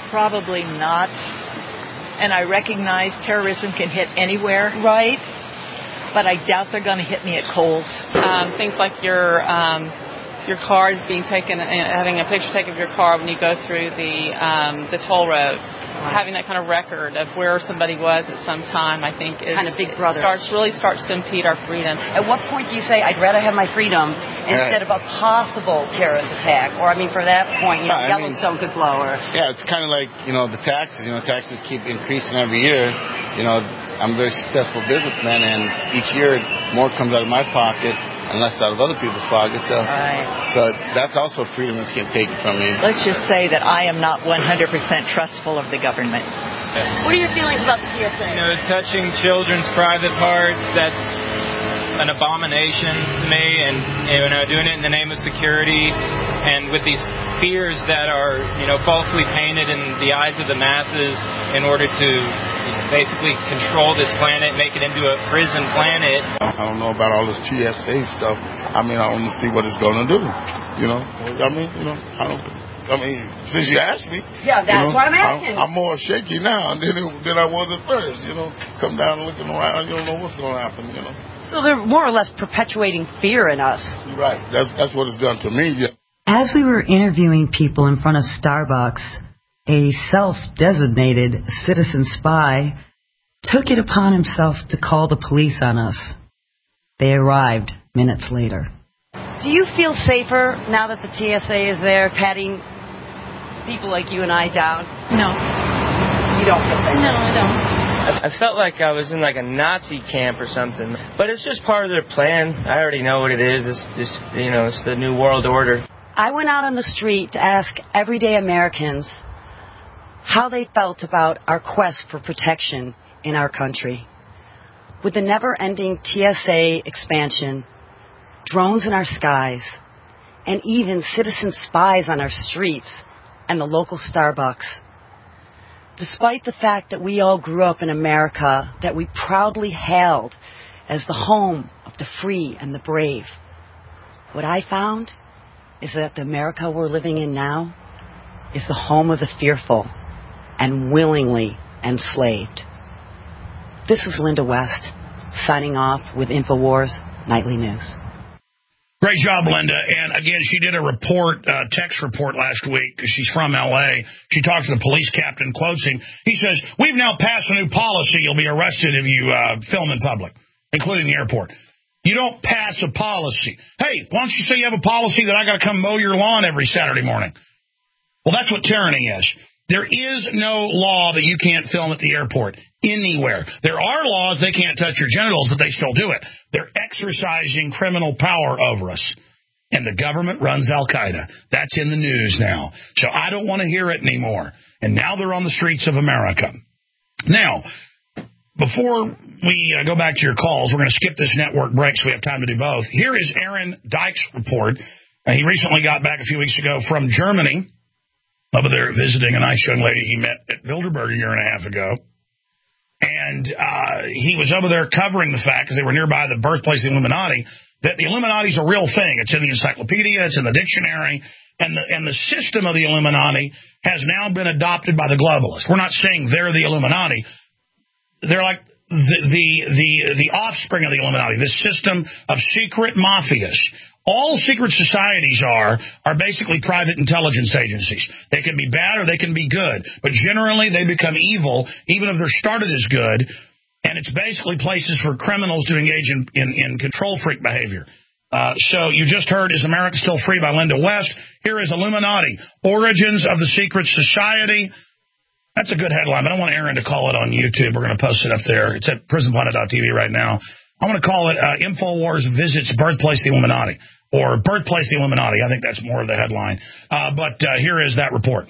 probably not. And I recognize terrorism can hit anywhere. Right. But I doubt they're going to hit me at Kohl's. Um, things like your um, your card being taken, having a picture taken of your car when you go through the um, the toll road. Right. Having that kind of record of where somebody was at some time, I think, is kind of big brother. Starts really starts to impede our freedom. At what point do you say, I'd rather have my freedom instead of a possible terrorist attack? Or, I mean, for that point, you know, yeah, Yellowstone mean, could blow. Or yeah, it's kind of like, you know, the taxes. You know, taxes keep increasing every year. You know, I'm a very successful businessman, and each year more comes out of my pocket and less out of other people's pockets. So, right. so that's also freedom that's getting taken from me. Let's just say that I am not one hundred percent trustful of the government. What are your feelings about the T S A? You know, touching children's private parts, that's an abomination to me, and, you know, doing it in the name of security and with these fears that are, you know, falsely painted in the eyes of the masses in order to basically control this planet, make it into a prison planet. I don't know about all this T S A stuff. I mean, I want to see what it's going to do. You know, I mean, you know, I don't. I mean, since you asked me. Yeah, that's you know, why I'm asking. I'm, I'm more shaky now than it, than I was at first. You know, come down and looking around, you don't know what's going to happen. You know. So they're more or less perpetuating fear in us. Right. That's that's what it's done to me. Yeah. As we were interviewing people in front of Starbucks, a self-designated citizen spy took it upon himself to call the police on us. They arrived minutes later. Do you feel safer now that the T S A is there patting people like you and I down? No. You don't feel safer? No, I don't. I felt like I was in like a Nazi camp or something. But it's just part of their plan. I already know what it is. It's just, you know, it's the New World Order. I went out on the street to ask everyday Americans how they felt about our quest for protection in our country. With the never-ending T S A expansion, drones in our skies, and even citizen spies on our streets and the local Starbucks. Despite the fact that we all grew up in America that we proudly hailed as the home of the free and the brave, what I found is that the America we're living in now is the home of the fearful and willingly enslaved. This is Linda West, signing off with InfoWars Nightly News. Great job, Linda. And again, she did a report, uh, text report last week. She's from L A. She talked to the police captain, quotes him. He says, "We've now passed a new policy. You'll be arrested if you uh, film in public, including the airport. You don't pass a policy. Hey, why don't you say you have a policy that I got to come mow your lawn every Saturday morning?" Well, that's what tyranny is. There is no law that you can't film at the airport anywhere. There are laws they can't touch your genitals, but they still do it. They're exercising criminal power over us. And the government runs Al-Qaeda. That's in the news now. So I don't want to hear it anymore. And now they're on the streets of America. Now, before we uh, go back to your calls, we're going to skip this network break so we have time to do both. Here is Aaron Dykes' report. Uh, he recently got back a few weeks ago from Germany, over there visiting a nice young lady he met at Bilderberg a year and a half ago. And uh, he was over there covering the fact, because they were nearby the birthplace of the Illuminati, that the Illuminati is a real thing. It's in the encyclopedia, it's in the dictionary, and the, and the system of the Illuminati has now been adopted by the globalists. We're not saying they're the Illuminati. They're like the, the, the, the offspring of the Illuminati, this system of secret mafias. All secret societies are are basically private intelligence agencies. They can be bad or they can be good, but generally they become evil, even if they're started as good, and it's basically places for criminals to engage in, in, in control freak behavior. Uh, so you just heard Is America Still Free by Linda West. Here is Illuminati, Origins of the Secret Society. That's a good headline, but I want Aaron to call it on YouTube. We're going to post it up there. It's at prison planet dot t v right now. I want to call it uh, InfoWars Visits Birthplace the Illuminati, or Birthplace the Illuminati. I think that's more of the headline. Uh, but uh, here is that report.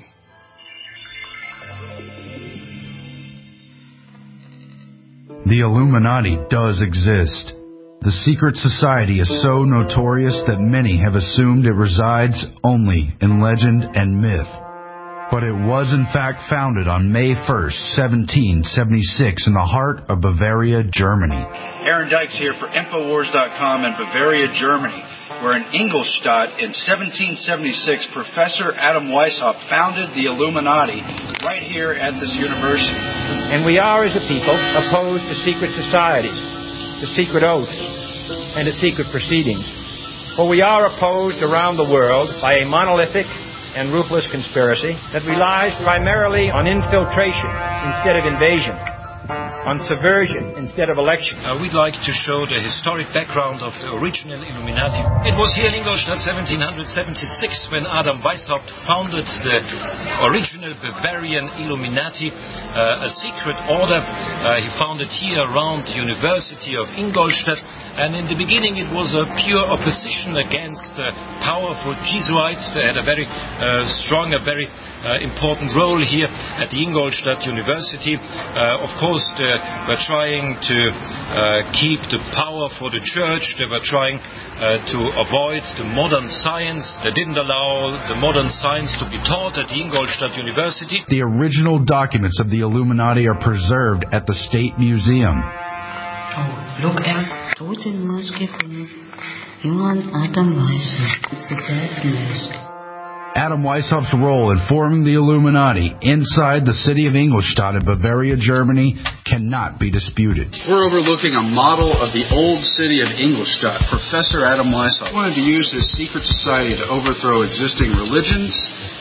The Illuminati does exist. The secret society is so notorious that many have assumed it resides only in legend and myth. But it was in fact founded on May first, seventeen seventy-six in the heart of Bavaria, Germany. Aaron Dykes here for InfoWars dot com in Bavaria, Germany. where in Ingolstadt in seventeen seventy-six, Professor Adam Weishaupt founded the Illuminati right here at this university. And we are, as a people, opposed to secret societies, to secret oaths, and to secret proceedings. For we are opposed around the world by a monolithic and ruthless conspiracy that relies primarily on infiltration instead of invasion, on subversion instead of election. Uh, we'd like to show the historic background of the original Illuminati. It was here in Ingolstadt seventeen seventy-six when Adam Weishaupt founded the original Bavarian Illuminati, uh, a secret order uh, he founded here around the University of Ingolstadt. And in the beginning it was a pure opposition against the powerful Jesuits. They had a very uh, strong, a very uh, important role here at the Ingolstadt University. Uh, of course, they were trying to uh, keep the power for the church. They were trying uh, to avoid the modern science. They didn't allow the modern science to be taught at the Ingolstadt University. The original documents of the Illuminati are preserved at the State Museum. Oh, look at tote Maske von Johann Adam Weishaupt. It's the death mask. Adam Weishaupt's role in forming the Illuminati inside the city of Ingolstadt in Bavaria, Germany, cannot be disputed. We're overlooking a model of the old city of Ingolstadt. Professor Adam Weishaupt wanted to use his secret society to overthrow existing religions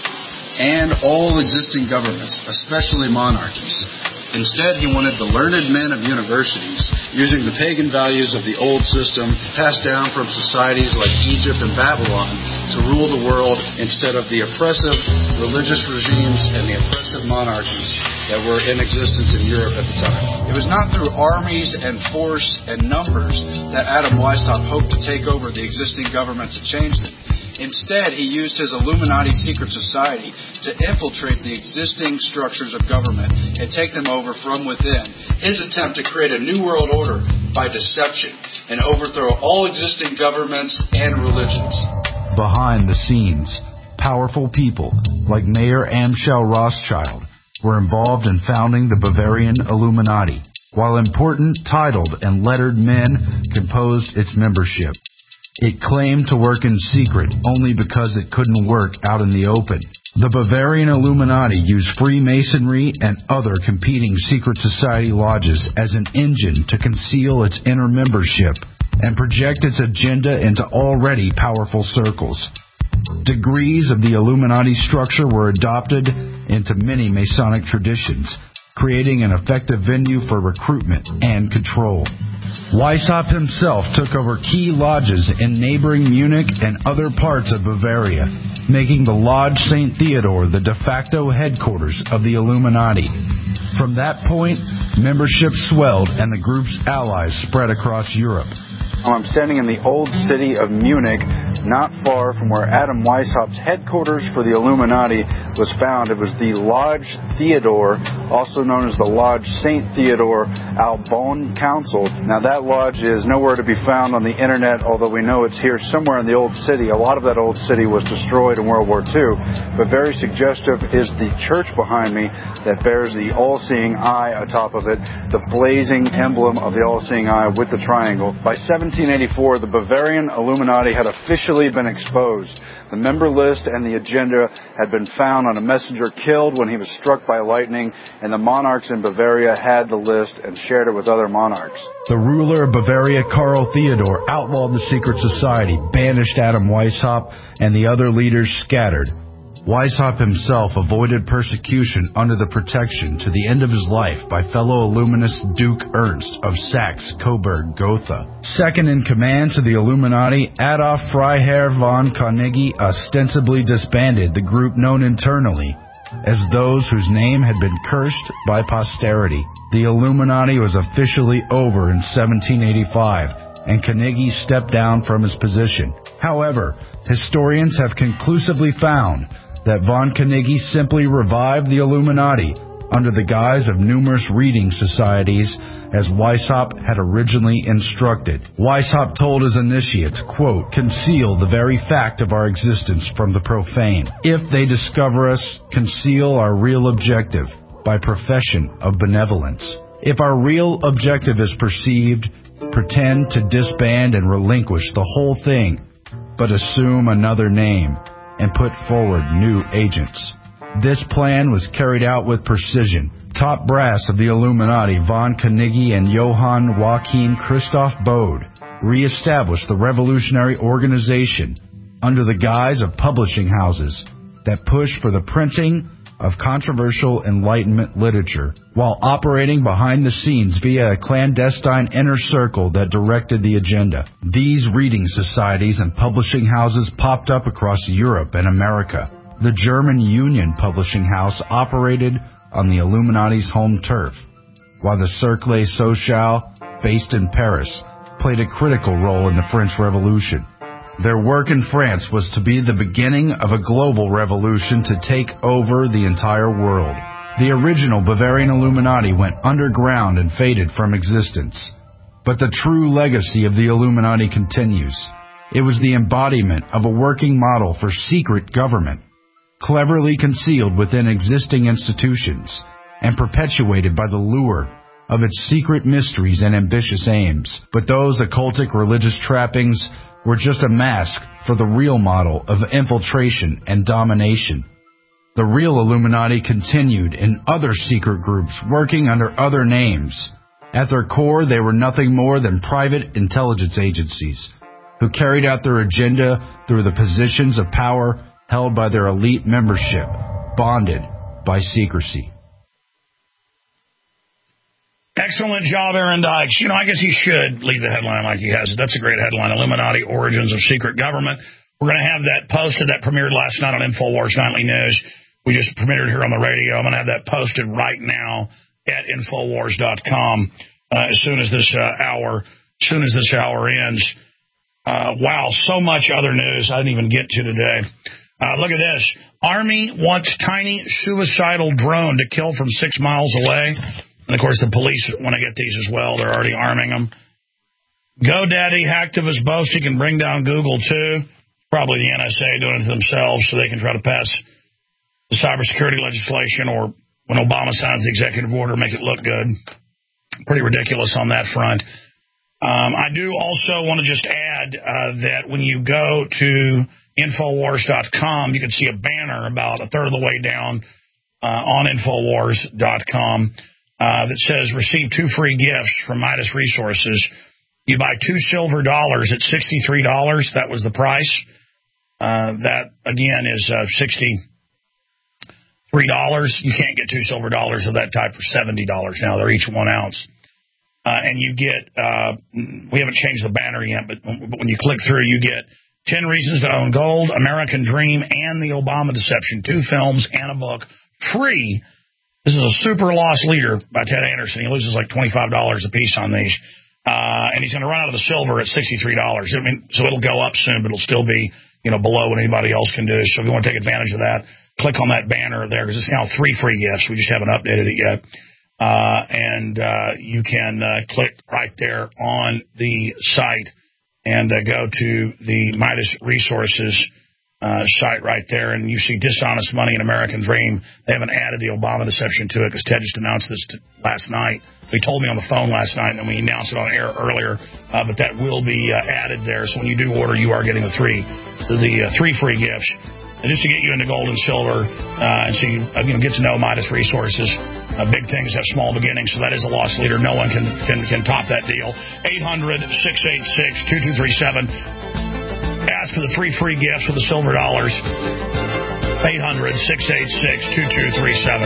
and all existing governments, especially monarchies. Instead, he wanted the learned men of universities, using the pagan values of the old system passed down from societies like Egypt and Babylon, to rule the world instead of the oppressive religious regimes and the oppressive monarchies that were in existence in Europe at the time. It was not through armies and force and numbers that Adam Weishaupt hoped to take over the existing governments and change them. Instead, he used his Illuminati secret society to infiltrate the existing structures of government and take them over from within. His attempt to create a new world order by deception and overthrow all existing governments and religions. Behind the scenes, powerful people like Mayor Amschel Rothschild were involved in founding the Bavarian Illuminati, while important titled and lettered men composed its membership. It claimed to work in secret only because it couldn't work out in the open. The Bavarian Illuminati used Freemasonry and other competing secret society lodges as an engine to conceal its inner membership and project its agenda into already powerful circles. Degrees of the Illuminati structure were adopted into many Masonic traditions, creating an effective venue for recruitment and control. Weishaupt himself took over key lodges in neighboring Munich and other parts of Bavaria, making the Lodge Saint Theodore the de facto headquarters of the Illuminati. From that point, membership swelled and the group's allies spread across Europe. I'm standing in the old city of Munich, not far from where Adam Weishaupt's headquarters for the Illuminati was found. It was the Lodge Theodore, also known as the Lodge Saint Theodore Albonne Council. Now, that lodge is nowhere to be found on the internet, although we know it's here somewhere in the old city. A lot of that old city was destroyed in World War Two, but very suggestive is the church behind me that bears the all-seeing eye atop of it, the blazing emblem of the all-seeing eye with the triangle. By seventeen eighty-four, the Bavarian Illuminati had officially been exposed. The member list and the agenda had been found on a messenger killed when he was struck by lightning, and the monarchs in Bavaria had the list and shared it with other monarchs. The ruler of Bavaria, Karl Theodor, outlawed the secret society, banished Adam Weishaupt, and the other leaders scattered. Weishaupt himself avoided persecution under the protection to the end of his life by fellow Illuminist Duke Ernst of Saxe-Coburg-Gotha. Second in command to the Illuminati, Adolf Freiherr von Carnegie ostensibly disbanded the group known internally as those whose name had been cursed by posterity. The Illuminati was officially over in seventeen eighty-five, and Carnegie stepped down from his position. However, historians have conclusively found that von Carnegie simply revived the Illuminati under the guise of numerous reading societies as Weishaupt had originally instructed. Weishaupt told his initiates, quote, "Conceal the very fact of our existence from the profane. If they discover us, conceal our real objective by profession of benevolence. If our real objective is perceived, pretend to disband and relinquish the whole thing but assume another name and put forward new agents. This plan was carried out with precision. Top brass of the Illuminati, von Carnegie and Johann Joachim Christoph Bode, re-established the revolutionary organization under the guise of publishing houses that pushed for the printing of controversial Enlightenment literature, while operating behind the scenes via a clandestine inner circle that directed the agenda. These reading societies and publishing houses popped up across Europe and America. The German Union Publishing House operated on the Illuminati's home turf, while the Cercle Social, based in Paris, played a critical role in the French Revolution. Their work in France was to be the beginning of a global revolution to take over the entire world. The original Bavarian Illuminati went underground and faded from existence. But the true legacy of the Illuminati continues. It was the embodiment of a working model for secret government, cleverly concealed within existing institutions and perpetuated by the lure of its secret mysteries and ambitious aims. But those occultic religious trappings were just a mask for the real model of infiltration and domination. The real Illuminati continued in other secret groups working under other names. At their core, they were nothing more than private intelligence agencies who carried out their agenda through the positions of power held by their elite membership, bonded by secrecy. Excellent job, Aaron Dykes. You know, I guess he should leave the headline like he has. That's a great headline, Illuminati Origins of Secret Government. We're going to have that posted. That premiered last night on InfoWars Nightly News. We just premiered it here on the radio. I'm going to have that posted right now at Infowars dot com uh, as soon as this uh, hour, as soon as this hour ends. Uh, wow, so much other news I didn't even get to today. Uh, look at this. Army wants tiny suicidal drone to kill from six miles away. And, of course, the police want to get these as well. They're already arming them. GoDaddy hacktivists boast he can bring down Google, too. Probably the N S A doing it to themselves so they can try to pass the cybersecurity legislation, or when Obama signs the executive order, make it look good. Pretty ridiculous on that front. Um, I do also want to just add uh, that when you go to Infowars dot com, you can see a banner about a third of the way down uh, on Infowars dot com. Uh, that says, receive two free gifts from Midas Resources. You buy two silver dollars at sixty-three dollars. That was the price. Uh, that, again, is uh, sixty-three dollars. You can't get two silver dollars of that type for seventy dollars now. They're each one ounce. Uh, and you get, uh, we haven't changed the banner yet, but, but when you click through, you get ten Reasons to Own Gold, American Dream, and The Obama Deception. Two films and a book free. This is a super lost leader by Ted Anderson. He loses like twenty-five dollars a piece on these. Uh, and he's going to run out of the silver at sixty-three dollars. I mean, so it'll go up soon, but it'll still be, you know, below what anybody else can do. So if you want to take advantage of that, click on that banner there, because it's now three free gifts. We just haven't updated it yet. Uh, and uh, you can uh, click right there on the site and uh, go to the Midas Resources Uh, site right there, and you see Dishonest Money and American Dream. They haven't added the Obama Deception to it because Ted just announced this t- last night. He told me on the phone last night, and then we announced it on air earlier, uh, but that will be uh, added there. So when you do order, you are getting the three the uh, three free gifts. And just to get you into gold and silver, uh, and so you, uh, you know, get to know Midas Resources. Uh, big things have small beginnings, so that is a lost leader. No one can, can, can top that deal. eight hundred, six eight six, two two three seven. Ask for the three free gifts with the silver dollars. eight hundred, six eight six, two two three seven.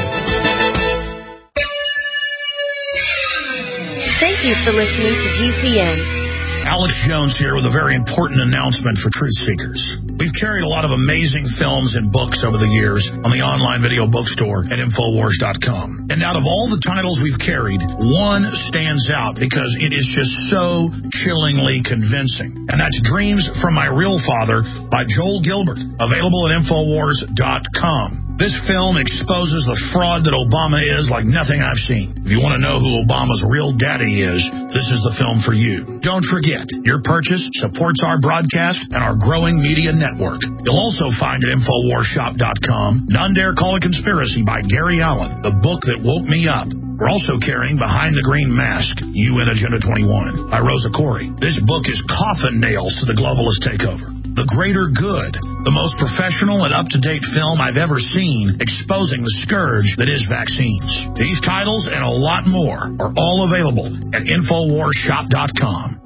Thank you for listening to G C N. Alex Jones here with a very important announcement for truth seekers. We've carried a lot of amazing films and books over the years on the online video bookstore at Infowars dot com. And out of all the titles we've carried, one stands out because it is just so chillingly convincing. And that's Dreams from My Real Father by Joel Gilbert, available at Infowars dot com. This film exposes the fraud that Obama is like nothing I've seen. If you want to know who Obama's real daddy is, this is the film for you. Don't forget, your purchase supports our broadcast and our growing media network. You'll also find at Infowars shop dot com, None Dare Call It Conspiracy by Gary Allen, the book that woke me up. We're also carrying Behind the Green Mask, U N Agenda twenty-one, by Rosa Corey. This book is coffin nails to the globalist takeover. The Greater Good, the most professional and up-to-date film I've ever seen exposing the scourge that is vaccines. These titles and a lot more are all available at Infowars Shop dot com.